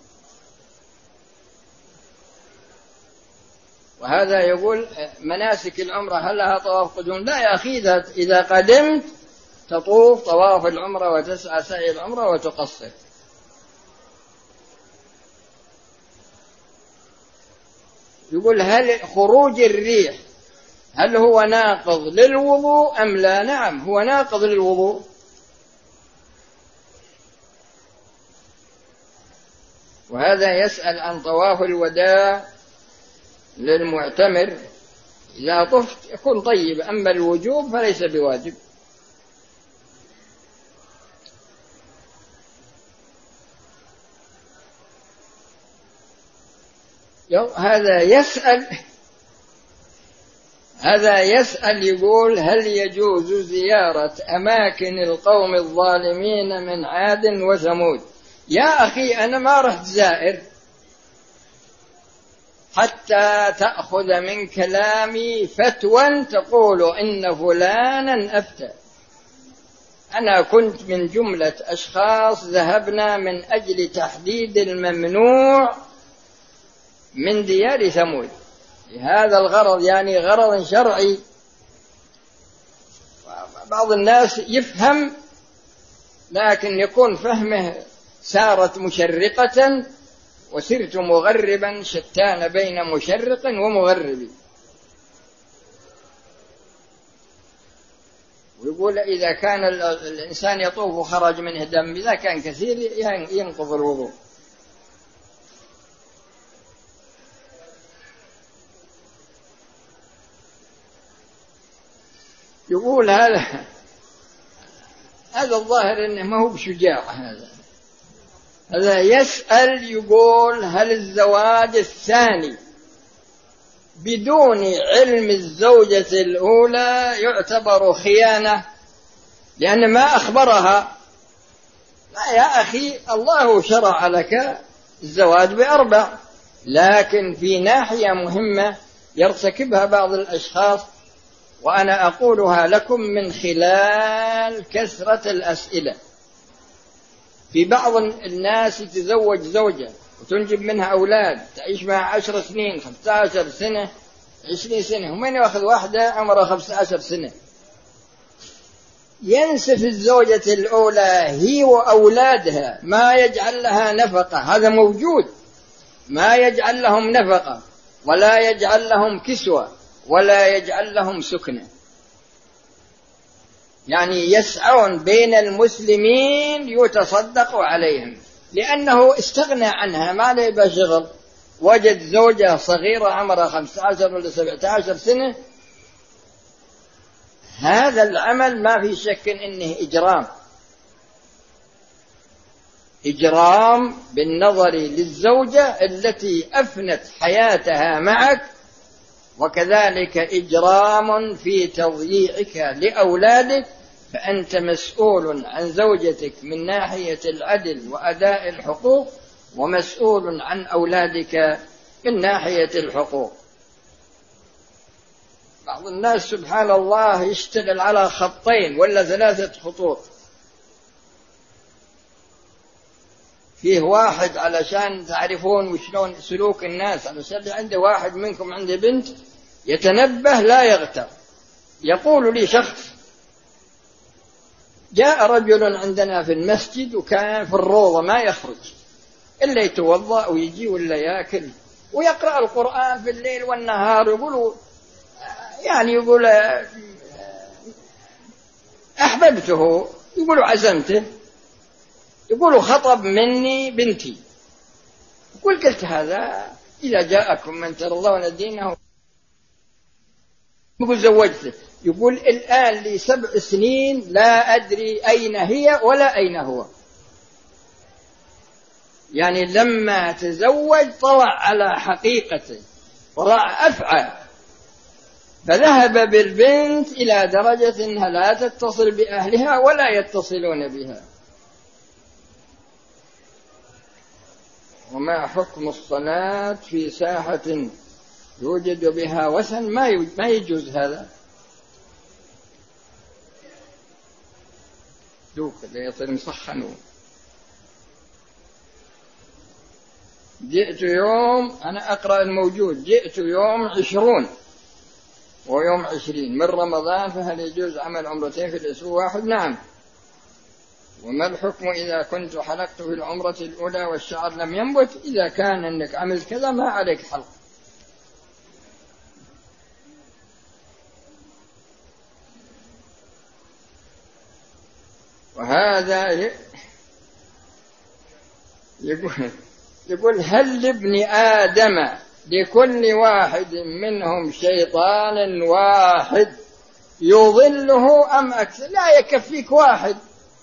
وهذا يقول مناسك العمرة هل لها طواف قدوم؟ لا يا أخي، إذا قدمت تطوف طواف العمرة وتسعى سعي العمرة وتقصر. يقول هل خروج الريح هل هو ناقض للوضوء أم لا؟ نعم هو ناقض للوضوء. وهذا يسأل عن طواف الوداع للمعتمر، إذا طفت يكون طيب، أما الوجوب فليس بواجب. هذا يسأل يقول هل يجوز زيارة أماكن القوم الظالمين من عاد وثمود؟ يا أخي أنا ما رحت زائر حتى تأخذ من كلامي فتوى تقول إن فلانا أفتى. أنا كنت من جملة أشخاص ذهبنا من أجل تحديد الممنوع من ديار ثمود لهذا الغرض، يعني غرض شرعي. بعض الناس يفهم لكن يكون فهمه سارت مشرقة وسرت مغربا، شتان بين مشرق ومغرب. ويقول إذا كان الإنسان يطوف وخرج منه دم إذا كان كثير ينقض الوضوء. يقول هذا الظاهر إنه ما هو بشجاع. هذا يسأل يقول هل الزواج الثاني بدون علم الزوجة الأولى يعتبر خيانة لأن ما أخبرها؟ لا يا أخي، الله شرع لك الزواج ب4، لكن في ناحية مهمة يرتكبها بعض الأشخاص، وأنا أقولها لكم من خلال كثرة الأسئلة. في بعض الناس يتزوج زوجة وتنجب منها أولاد تعيش معها 10 سنين 15 سنة 20 سنة، ومن يأخذ واحدة عمرها 15 سنة ينسف الزوجة الأولى هي وأولادها، ما يجعل لها نفقة، هذا موجود، ما يجعل لهم نفقة ولا يجعل لهم كسوة ولا يجعل لهم سكنة، يعني يسعون بين المسلمين يتصدق عليهم لأنه استغنى عنها، ما له بشغل، وجد زوجة صغيرة عمرها 15 ولا 17 سنة. هذا العمل ما في شك إنه إجرام بالنظر للزوجة التي أفنت حياتها معك، وكذلك إجرام في تضييعك لأولادك، فأنت مسؤول عن زوجتك من ناحية العدل وأداء الحقوق، ومسؤول عن أولادك من ناحية الحقوق. بعض الناس سبحان الله يشتغل على خطين ولا 3 خطوط. فيه واحد علشان تعرفون وشلون سلوك الناس، علشان عنده واحد منكم عنده بنت يتنبه لا يغتر. يقول لي شخص جاء رجل عندنا في المسجد وكان في الروضة ما يخرج إلا يتوضأ ويجي ولا يأكل ويقرأ القرآن في الليل والنهار. يقول أحببته، يقول عزمته، يقول خطب مني بنتي. قلت هذا إذا جاءكم من ترضون دينه يقول زوجته. يقول الآن لي 7 سنين لا أدري أين هي ولا أين هو، يعني لما تزوج طلع على حقيقته طلع أفعى، فذهب بالبنت إلى درجة أنها لا تتصل بأهلها ولا يتصلون بها. وما حكم الصلاة في ساحة يوجد بها وثن؟ ما يجوز هذا. دوك اللي يصير مسخنون. جئت يوم، أنا أقرأ الموجود، جئت يوم 20 ويوم 20 من رمضان، فهل يجوز عمل عمرتين في الأسبوع واحد؟ نعم. وما الحكم إذا كنت حلقت في العمرة الأولى والشعر لم ينبت؟ إذا كان أنك عملت كذا ما عليك حلق. وهذا يقول هل لابن آدم لكل واحد منهم شيطان واحد يضله أم أكثر؟ لا يكفيك واحد،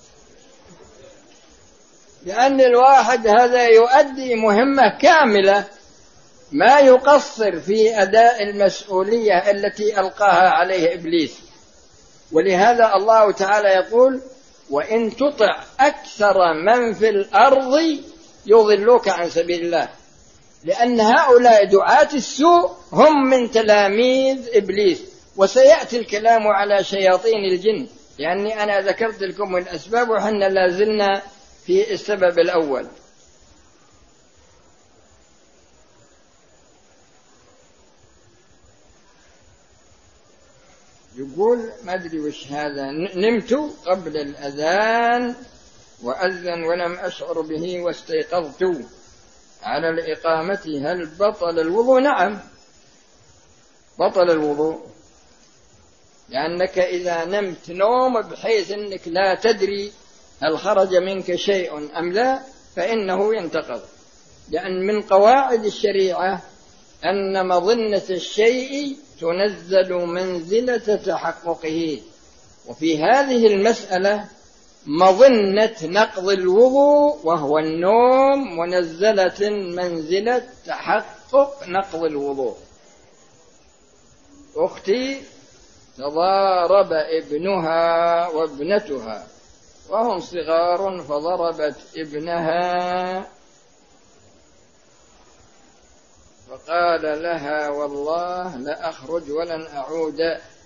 لأن الواحد هذا يؤدي مهمة كاملة، ما يقصر في أداء المسؤولية التي ألقاها عليه إبليس. ولهذا الله تعالى يقول وإن تطع أكثر من في الأرض يضلوك عن سبيل الله، لأن هؤلاء دعاة السوء هم من تلاميذ إبليس. وسيأتي الكلام على شياطين الجن، لأني أنا ذكرت لكم الأسباب وحنا لازلنا في السبب الأول. يقول ما أدري وش هذا، نمت قبل الأذان وأذن ولم أشعر به واستيقظت على الإقامة، هل بطل الوضوء؟ نعم بطل الوضوء، لأنك إذا نمت نوم بحيث أنك لا تدري هل خرج منك شيء أم لا فإنه ينتقض، لأن من قواعد الشريعة أن مظنة الشيء تنزل منزلة تحققه، وفي هذه المسألة مظنة نقض الوضوء وهو النوم منزلة منزلة تحقق نقض الوضوء. أختي تضارب ابنها وابنتها وهم صغار فضربت ابنها فقال لها والله لا أخرج ولن أعود،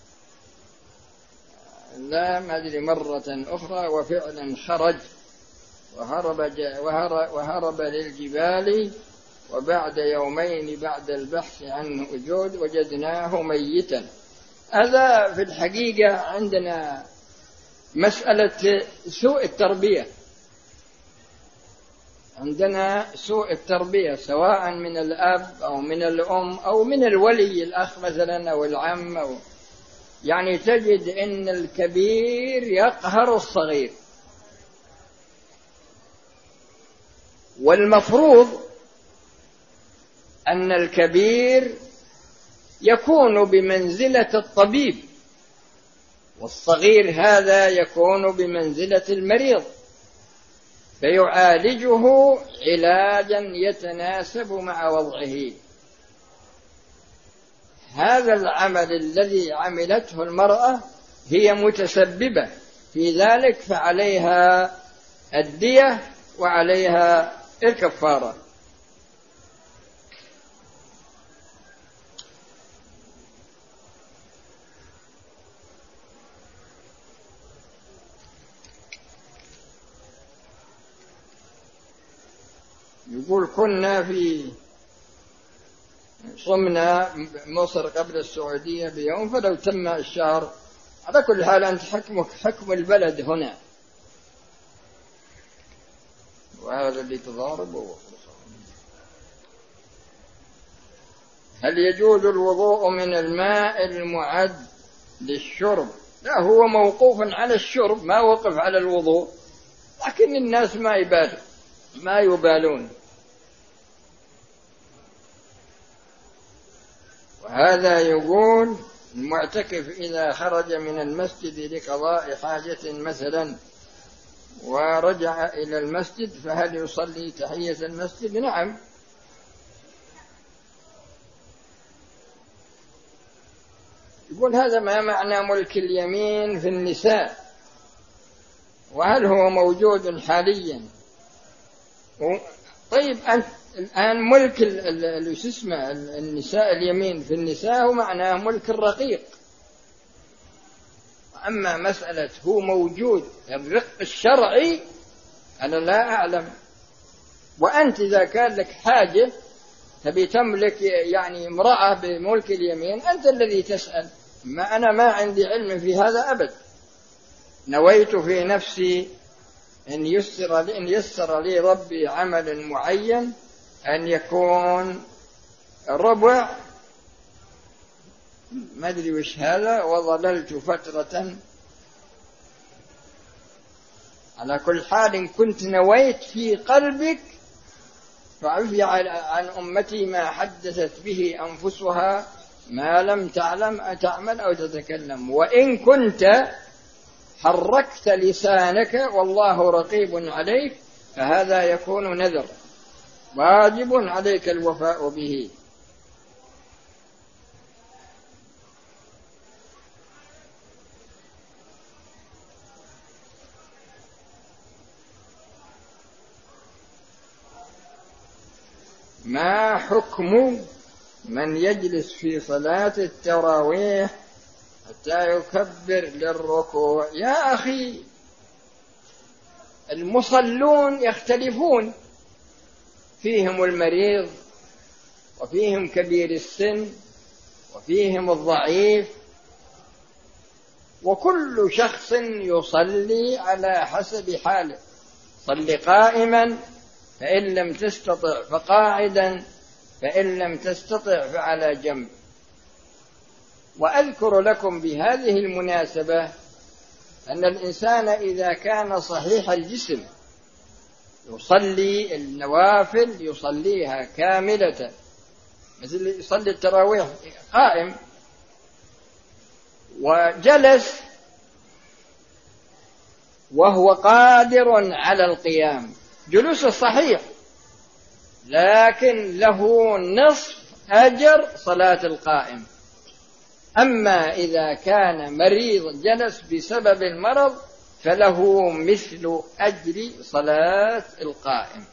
لا ما أدري مرة أخرى، وفعلا خرج وهرب للجبال، وبعد يومين بعد البحث عنه أجود وجدناه ميتا. هذا في الحقيقة عندنا مسألة سوء التربية، عندنا سوء التربية سواء من الأب أو من الأم أو من الولي الأخ مثلا أو العم يعني تجد أن الكبير يقهر الصغير، والمفروض أن الكبير يكون بمنزلة الطبيب، والصغير هذا يكون بمنزلة المريض، فيعالجه علاجا يتناسب مع وضعه. هذا العمل الذي عملته المرأة هي متسببة في ذلك، فعليها الدية وعليها الكفارة. يقول كنا صمنا مصر قبل السعودية بيوم، فلو تم الشهر على كل حال أنت حكمك حكم البلد هنا، وهذا اللي تضارب. هل يجوز الوضوء من الماء المعد للشرب؟ لا، هو موقوف على الشرب، ما وقف على الوضوء، لكن الناس ما يبالون. وهذا يقول المعتكف إذا خرج من المسجد لقضاء حاجة مثلا ورجع إلى المسجد فهل يصلي تحية المسجد؟ نعم. يقول هذا ما معنى ملك اليمين في النساء، وهل هو موجود حاليا؟ طيب أنت الآن ملك النساء اليمين في النساء هو معناه ملك الرقيق، أما مسألة هو موجود الرق الشرعي أنا لا أعلم. وأنت أنت إذا كان لك حاجة تبي تملك يعني امرأة بملك اليمين أنت الذي تسأل، ما أنا ما عندي علم في هذا أبد. نويت في نفسي إن يسر لي ربي عمل معين أن يكون ربع ما أدري وش هذا، وظللت فترة. على كل حال إن كنت نويت في قلبك فعفي عن أمتي ما حدثت به أنفسها ما لم تعمل أو تتكلم. وإن كنت حركت لسانك والله رقيب عليك فهذا يكون نذر واجب عليك الوفاء به. ما حكم من يجلس في صلاة التراويح حتى يكبر للركوع؟ يا أخي المصلون يختلفون، فيهم المريض وفيهم كبير السن وفيهم الضعيف، وكل شخص يصلي على حسب حاله. صل قائما فإن لم تستطع فقاعدا فإن لم تستطع فعلى جنب. وأذكر لكم بهذه المناسبة أن الإنسان إذا كان صحيح الجسم يصلي النوافل يصليها كاملة، مثل يصلي التراويح قائم، وجلس وهو قادر على القيام جلوس صحيح، لكن له نصف أجر صلاة القائم. أما إذا كان مريض جلس بسبب المرض فله مثل أجر صلاة القائم.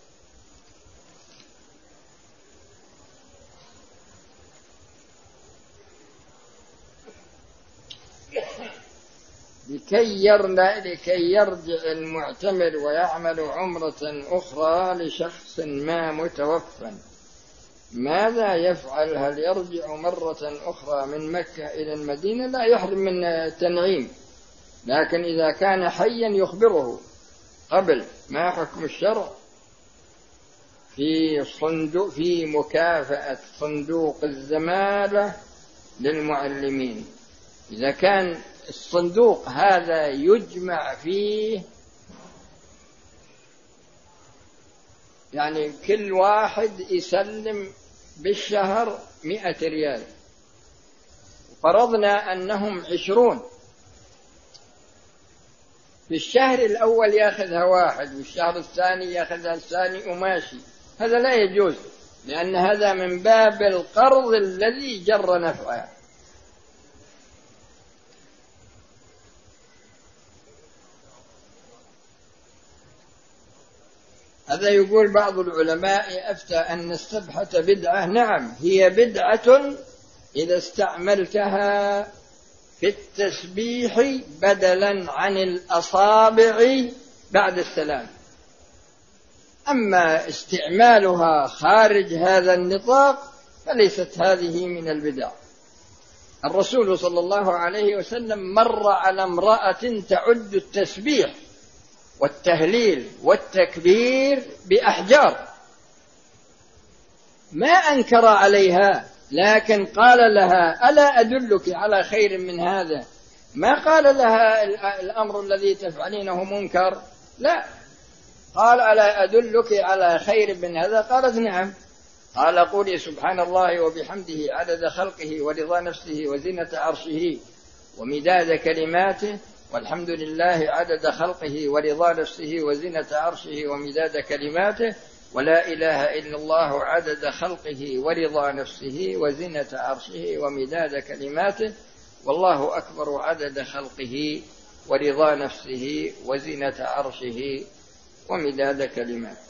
لكي يرجع المعتمر ويعمل عمرة أخرى لشخص ما متوفى، ماذا يفعل؟ هل يرجع مرة أخرى من مكة إلى المدينة؟ لا يحرم من التنعيم، لكن إذا كان حيا يخبره قبل. ما حكم الشرع في مكافأة صندوق الزمالة للمعلمين؟ إذا كان الصندوق هذا يجمع فيه يعني كل واحد يسلم بالشهر 100 ريال، فرضنا أنهم 20، في الشهر الأول يأخذها واحد والشهر الثاني يأخذها الثاني وماشي، هذا لا يجوز، لأن هذا من باب القرض الذي جر نفعه. هذا يقول بعض العلماء أفتى أن السبحة بدعة. نعم هي بدعة إذا استعملتها في التسبيح بدلا عن الأصابع بعد السلام، أما استعمالها خارج هذا النطاق فليست هذه من البدع. الرسول صلى الله عليه وسلم مر على امرأة تعد التسبيح والتهليل والتكبير بأحجار، ما أنكر عليها، لكن قال لها ألا أدلك على خير من هذا؟ ما قال لها الأمر الذي تفعلينه منكر، لا، قال ألا أدلك على خير من هذا؟ قالت نعم. قال قولي سبحان الله وبحمده عدد خلقه ورضا نفسه وزنة عرشه ومداد كلماته، والحمد لله عدد خلقه ورضا نفسه وزنة عرشه ومداد كلماته، ولا إله إلا الله عدد خلقه ورضا نفسه وزنة عرشه ومداد كلماته، والله أكبر عدد خلقه ورضا نفسه وزنة عرشه ومداد كلماته.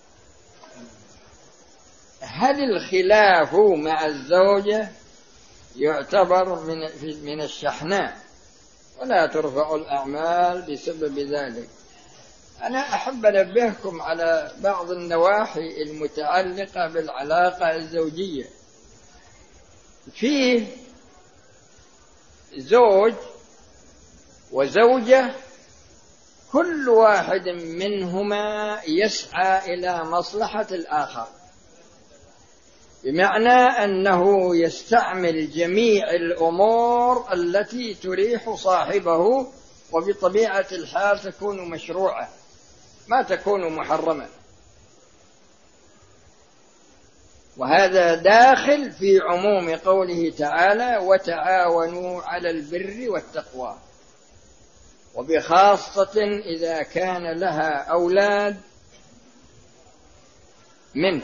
هل الخلاف مع الزوجة يعتبر من الشحناء، ولا ترفع الأعمال بسبب ذلك. أنا أحب أنبهكم على بعض النواحي المتعلقة بالعلاقة الزوجية. فيه زوج وزوجة، كل واحد منهما يسعى إلى مصلحة الآخر، بمعنى أنه يستعمل جميع الأمور التي تريح صاحبه، وبطبيعة الحال تكون مشروعة ما تكون محرمة. وهذا داخل في عموم قوله تعالى: وتعاونوا على البر والتقوى، وبخاصة إذا كان لها أولاد منه.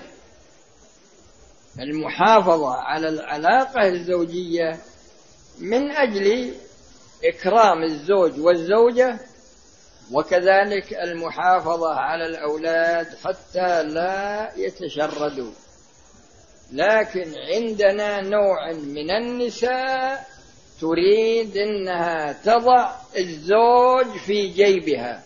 المحافظة على العلاقة الزوجية من أجل إكرام الزوج والزوجة، وكذلك المحافظة على الأولاد حتى لا يتشردوا. لكن عندنا نوع من النساء تريد أنها تضع الزوج في جيبها،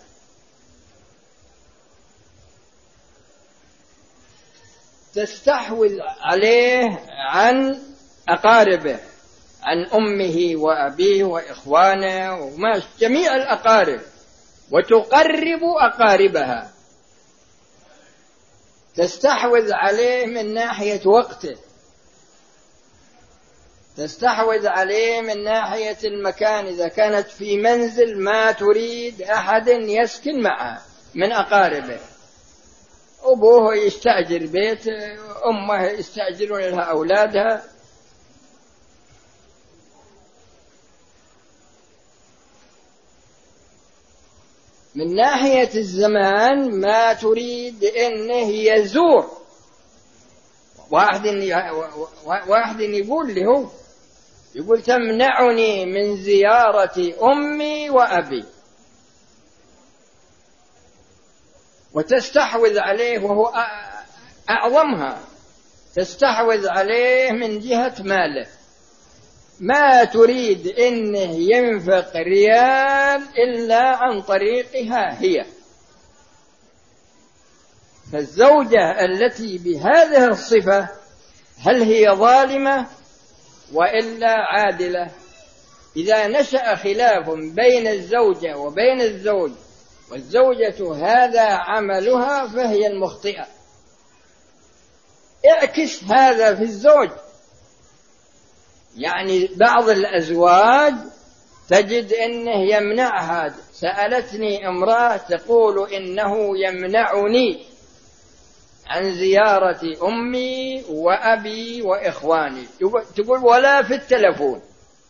تستحوذ عليه عن أقاربه، عن أمه وأبيه وإخوانه وما جميع الأقارب، وتقرب أقاربها، تستحوذ عليه من ناحية وقته، تستحوذ عليه من ناحية المكان. إذا كانت في منزل ما تريد أحد يسكن معها من أقاربه، أبوه يستأجر بيت، أمه يستأجرون لها أولادها. من ناحية الزمان ما تريد إنه يزور. واحد يقول له، يقول: تمنعني من زيارة أمي وأبي، وتستحوذ عليه، وهو أعظمها، تستحوذ عليه من جهة ماله، ما تريد إنه ينفق ريال إلا عن طريقها هي. فالزوجة التي بهذه الصفة هل هي ظالمة وإلا عادلة؟ إذا نشأ خلاف بين الزوجة وبين الزوج والزوجة هذا عملها فهي المخطئة. اعكس هذا في الزوج. يعني بعض الأزواج تجد إنه يمنعها. سألتني امرأة تقول: إنه يمنعني عن زيارة أمي وأبي وإخواني، تقول ولا في التلفون.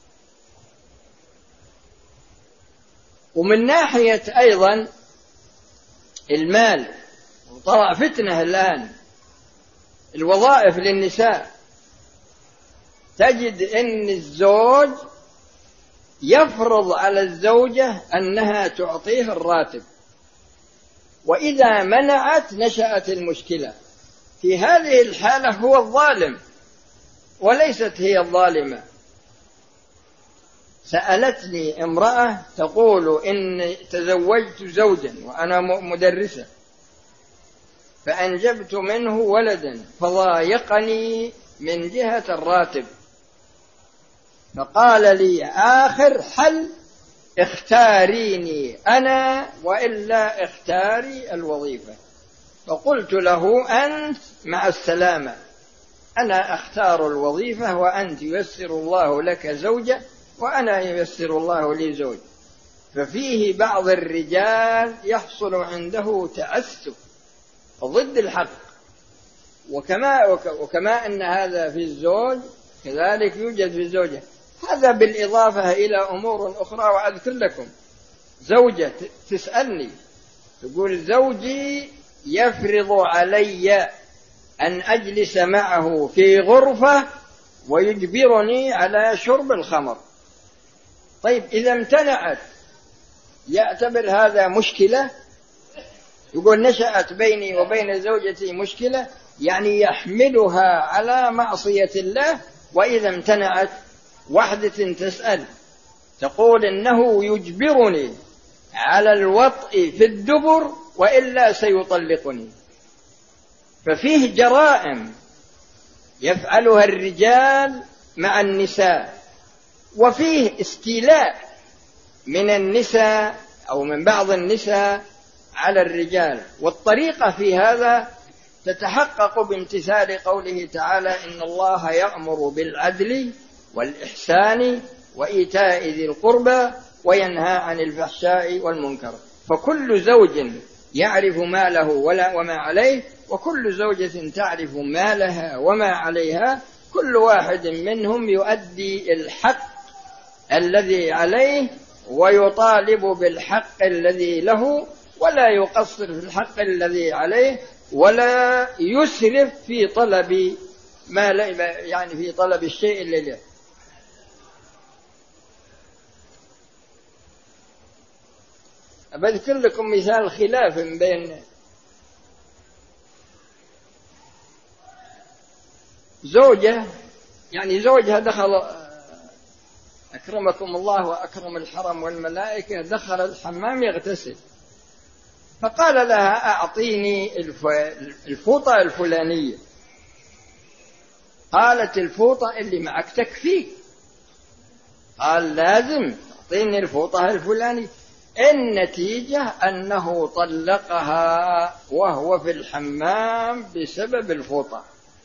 ومن ناحية أيضا المال، طلع فتنة الآن الوظائف للنساء، تجد أن الزوج يفرض على الزوجة أنها تعطيه الراتب، وإذا منعت نشأت المشكلة. في هذه الحالة هو الظالم وليست هي الظالمة. سألتني امرأة تقول: إن تزوجت زوجا وأنا مدرسة، فأنجبت منه ولدا فضايقني من جهة الراتب، فقال لي: آخر حل اختاريني أنا وإلا اختاري الوظيفة. فقلت له: أنت مع السلامة، أنا أختار الوظيفة وأنت ييسر الله لك زوجة وأنا ييسر الله لي زوج. ففيه بعض الرجال يحصل عنده تعسف ضد الحق، وكما أن هذا في الزوج كذلك يوجد في الزوجة. هذا بالإضافة إلى أمور أخرى. وأذكر لكم زوجة تسألني تقول: زوجي يفرض علي أن أجلس معه في غرفة ويجبرني على شرب الخمر. طيب إذا امتنعت يعتبر هذا مشكلة؟ يقول: نشأت بيني وبين زوجتي مشكلة، يعني يحملها على معصية الله، وإذا امتنعت وحدة تسأل تقول إنه يجبرني على الوطء في الدبر وإلا سيطلقني. ففيه جرائم يفعلها الرجال مع النساء، وفيه استيلاء من النساء أو من بعض النساء على الرجال، والطريقة في هذا تتحقق بامتثال قوله تعالى: إن الله يأمر بالعدل والإحسان وإيتاء ذي القربى وينهى عن الفحشاء والمنكر. فكل زوج يعرف ما له وما عليه، وكل زوجة تعرف ما لها وما عليها، كل واحد منهم يؤدي الحق الذي عليه ويطالب بالحق الذي له، ولا يقصر في الحق الذي عليه، ولا يسرف في طلب ما يعني في طلب الشيء اللي له. أذكر لكم مثال خلاف بين زوجة، يعني زوجها دخل أكرمكم الله وأكرم الحرم والملائكة، دخل الحمام يغتسل، فقال لها: أعطيني الفوطة الفلانية. قالت: الفوطة اللي معك تكفيك. قال: لازم أعطيني الفوطة الفلانية. النتيجة أنه طلقها وهو في الحمام بسبب الفوطة.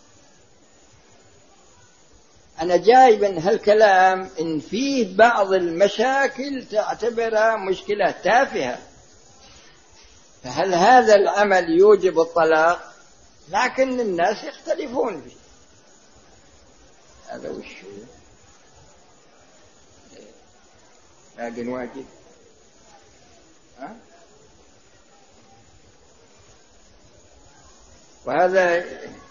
أنا جايب هالكلام إن فيه بعض المشاكل تعتبرها مشكلة تافهة، فهل هذا العمل يوجب الطلاق؟ لكن الناس يختلفون فيه. هذا وش لكن واجب. وهذا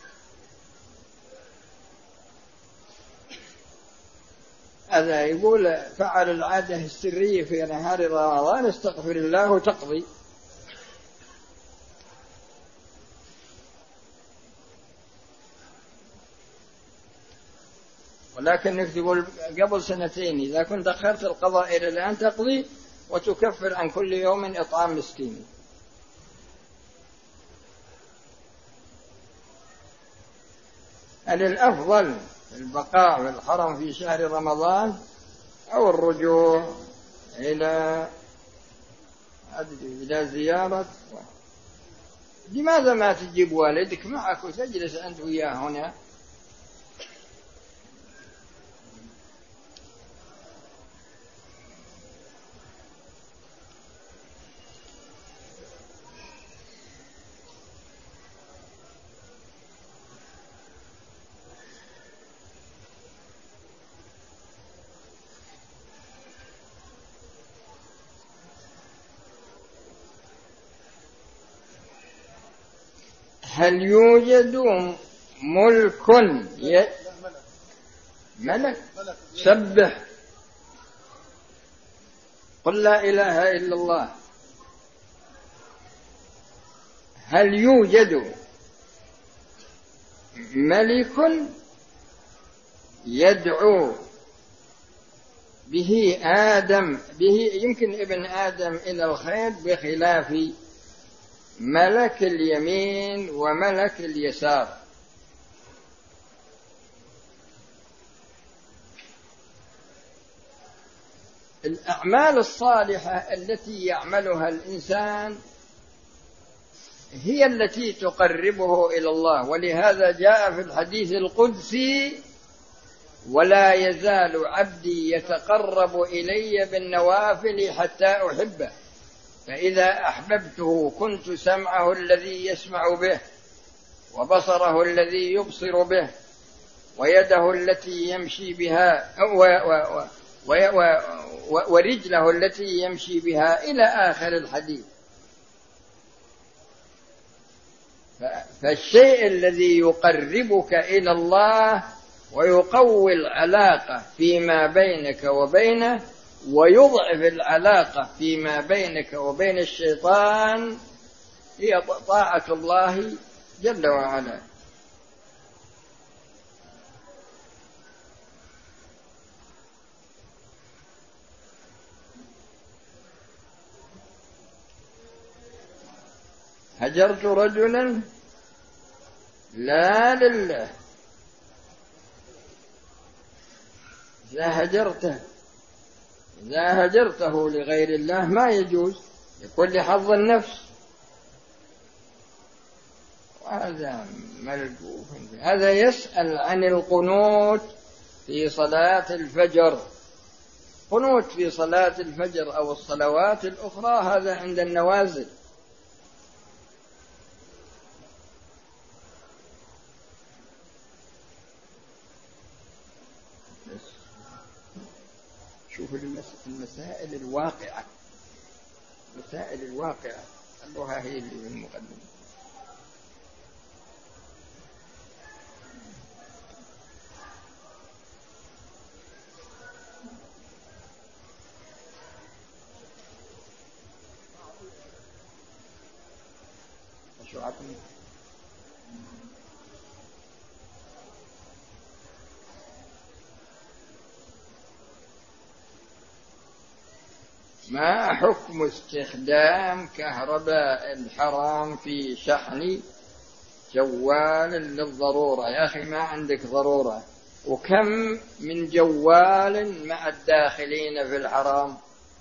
يقول: فعل العادة السرية في نهار رمضان استغفر الله تقضي. ولكنك تقول قبل 2 إذا كنت أخرت القضاء إلى الآن تقضي وتكفر عن كل يوم إطعام مسكين. هل الأفضل البقاء في الحرم في شهر رمضان أو الرجوع إلى زيارة؟ لماذا ما تجيب والدك معك وتجلس أنت وياه هنا؟ هل يوجد ملك ملك سبح قل لا إله إلا الله؟ هل يوجد ملك يدعو به يمكن ابن آدم إلى الخير بخلاف ملك اليمين وملك اليسار؟ الأعمال الصالحة التي يعملها الإنسان هي التي تقربه إلى الله، ولهذا جاء في الحديث القدسي: ولا يزال عبدي يتقرب إلي بالنوافل حتى أحبه، فإذا أحببته كنت سمعه الذي يسمع به، وبصره الذي يبصر به، ويده التي يمشي بها، ورجله التي يمشي بها، إلى آخر الحديث. فالشيء الذي يقربك إلى الله ويقوي العلاقة فيما بينك وبينه ويضعف العلاقة فيما بينك وبين الشيطان هي طاعة الله جل وعلا. هجرت رجلا لا لله. إذا هجرته لغير الله ما يجوز، يكون لحظ النفس، وهذا ملجوف. هذا يسأل عن القنوت في صلاة الفجر. قنوت في صلاة الفجر أو الصلوات الأخرى هذا عند النوازل. شوف المسائل الواقعة، مسائل الواقعة خلوها هي اللي المقدمة. شو عطني ما حكم استخدام كهرباء الحرام في شحن جوال للضرورة؟ يا أخي ما عندك ضرورة، وكم من جوال مع الداخلين في الحرام.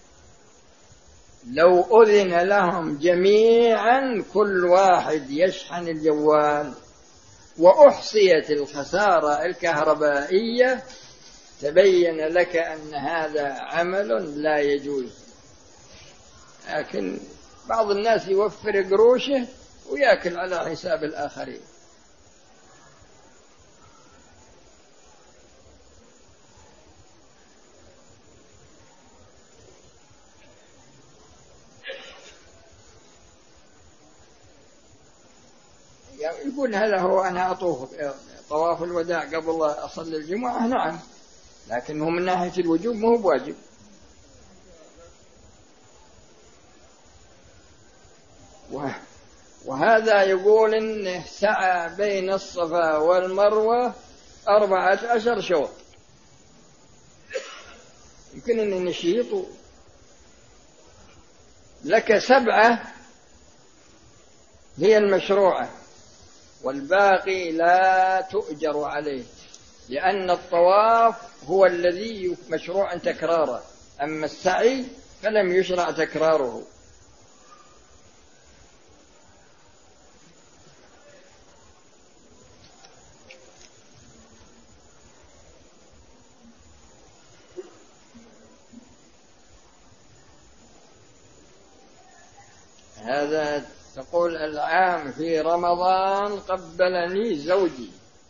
لو أذن لهم جميعا كل واحد يشحن الجوال وأحصيت الخسارة الكهربائية تبين لك أن هذا عمل لا يجوز. لكن بعض الناس يوفر قروشه ويأكل على حساب الآخرين. يقول هذا هو أنا أطوف طواف الوداع قبل أصلي الجمعة. نعم، لكنه من ناحية الوجوب ما هو بواجب. وهذا يقول إنه سعى بين الصفا والمروة 14 شوط. يمكن أن نشيط لك 7 هي المشروعة، والباقي لا تؤجر عليه، لأن الطواف هو الذي مشروع تكراره، أما السعي فلم يشرع تكراره. هذا تقول العام في رمضان قبلني زوجي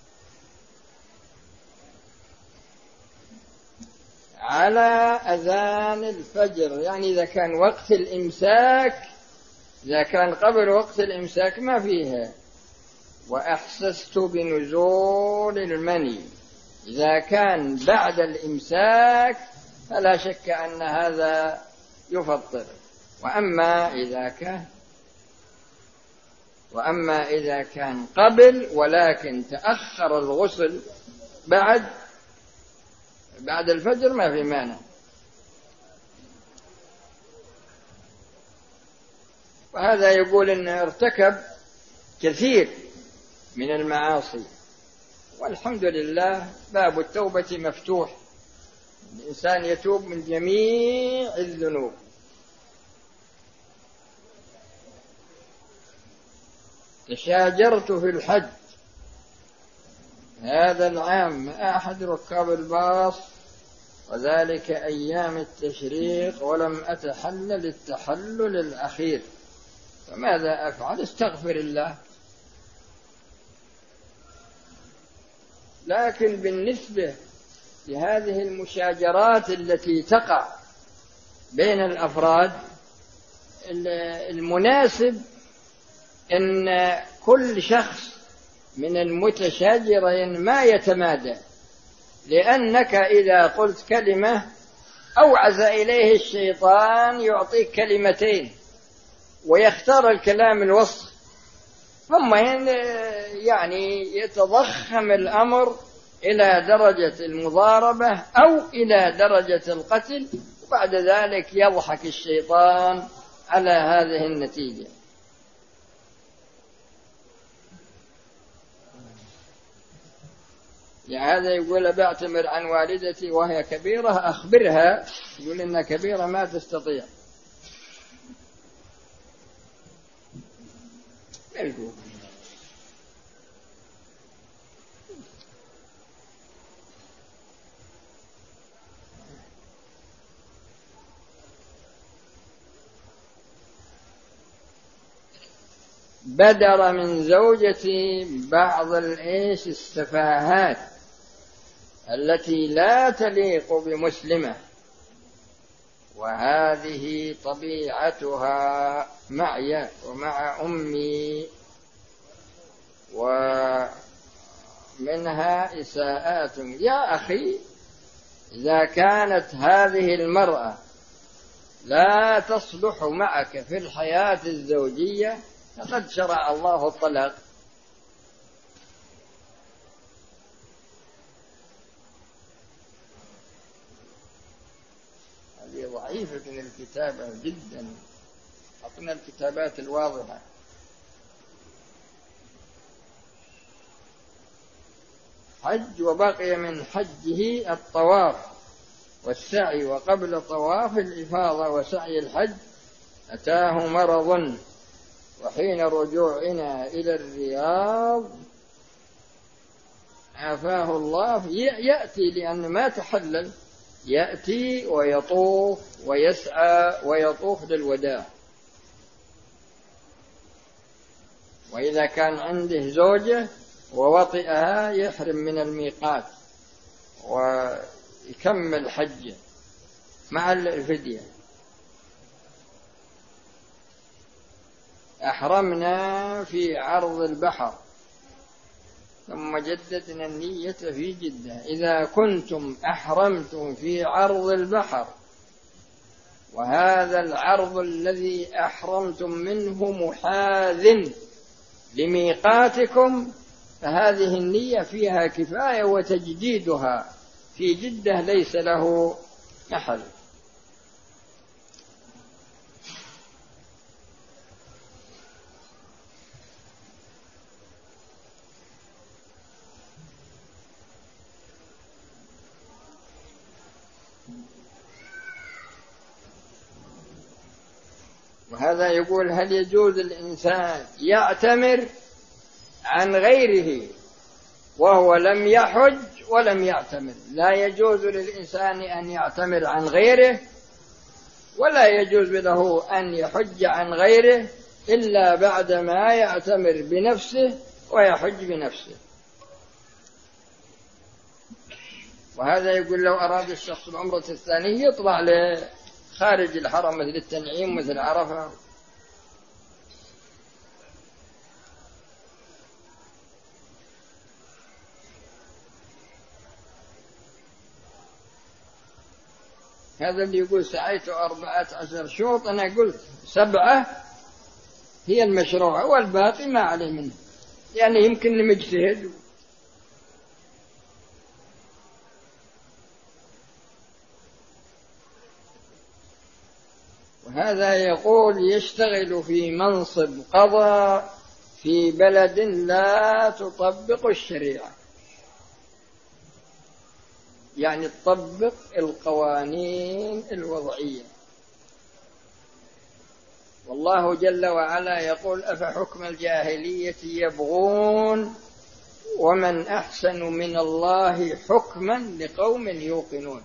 على أذان الفجر، يعني إذا كان وقت الإمساك، إذا كان قبل وقت الإمساك ما فيها. وأحسست بنزول المني، إذا كان بعد الإمساك فلا شك أن هذا يفطر. وأما إذا كان قبل ولكن تأخر الغسل بعد الفجر ما في مانع. وهذا يقول إنه ارتكب كثير من المعاصي، والحمد لله باب التوبة مفتوح، الإنسان يتوب من جميع الذنوب. تشاجرت في الحج هذا العام مع أحد ركاب الباص، وذلك أيام التشريق، ولم أتحلل التحلل الأخير، فماذا أفعل؟ استغفر الله. لكن بالنسبة لهذه المشاجرات التي تقع بين الأفراد، المناسب أن كل شخص من المتشاجرين ما يتمادى، لأنك إذا قلت كلمة أوعز إليه الشيطان يعطيك كلمتين ويختار الكلام الوسط، ثم يعني يتضخم الأمر إلى درجة المضاربة أو إلى درجة القتل، وبعد ذلك يضحك الشيطان على هذه النتيجة. هذا يقول بعتمر عن والدتي وهي كبيرة أخبرها، يقول إنها كبيرة ما تستطيع. بدر من زوجتي بعض السفاهات التي لا تليق بمسلمة، وهذه طبيعتها معي ومع أمي، ومنها إساءات. يا أخي، إذا كانت هذه المرأة لا تصلح معك في الحياة الزوجية فقد شرع الله الطلاق. هذه ضعيفة من الكتابة جدا، أعطنا الكتابات الواضحة. حج وبقي من حجه الطواف والسعي، وقبل طواف الإفاضة وسعي الحج أتاه مرض، وحين رجوعنا إلى الرياض عافاه الله يأتي، لأن ما تحلل، يأتي ويطوف ويسعى ويطوف للوداع. وإذا كان عنده زوجة ووطئها يحرم من الميقات ويكمل حجه مع الفدية. أحرمنا في عرض البحر ثم جددنا النية في جدة. إذا كنتم أحرمتم في عرض البحر وهذا العرض الذي أحرمتم منه محاذ لميقاتكم فهذه النية فيها كفاية، وتجديدها في جدة ليس له محل. وهذا يقول: هل يجوز الإنسان يعتمر عن غيره وهو لم يحج ولم يعتمر؟ لا يجوز للإنسان أن يعتمر عن غيره، ولا يجوز له أن يحج عن غيره إلا بعدما يعتمر بنفسه ويحج بنفسه. وهذا يقول لو أراد الشخص العمرة الثانية يطلع خارج الحرم مثل التنعيم مثل عرفة. هذا اللي يقول سعيت 14 شوط، أنا قلت 7 هي المشروعة والباقي ما عليه منه، يعني يمكن لمجتهد. وهذا يقول يشتغل في منصب قضاء في بلد لا تطبق الشريعة، يعني تطبق القوانين الوضعية. والله جل وعلا يقول: أفحكم الجاهلية يبغون ومن أحسن من الله حكما لقوم يوقنون.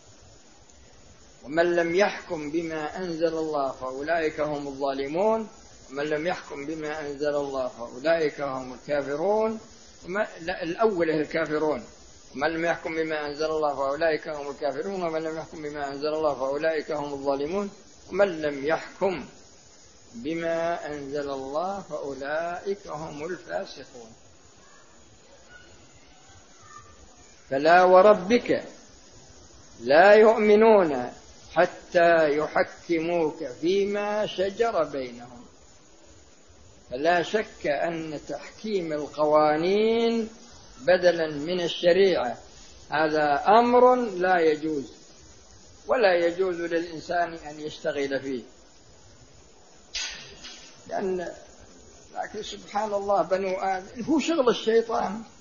ومن لم يحكم بما أنزل الله فأولئك هم الظالمون، ومن لم يحكم بما أنزل الله فأولئك هم الكافرون. الأول الكافرون، ومن لم يحكم بما أنزل الله فأولئك هم الكافرون، ومن لم يحكم بما أنزل الله فأولئك هم الظالمون، ومن لم يحكم بما أنزل الله فأولئك هم الفاسقون. فلا وربك لا يؤمنون حتى يحكموك فيما شجر بينهم. فلا شك أن تحكيم القوانين بدلا من الشريعة هذا أمر لا يجوز، ولا يجوز للإنسان أن يشتغل فيه، لكن سبحان الله بنو آدم هو شغل الشيطان.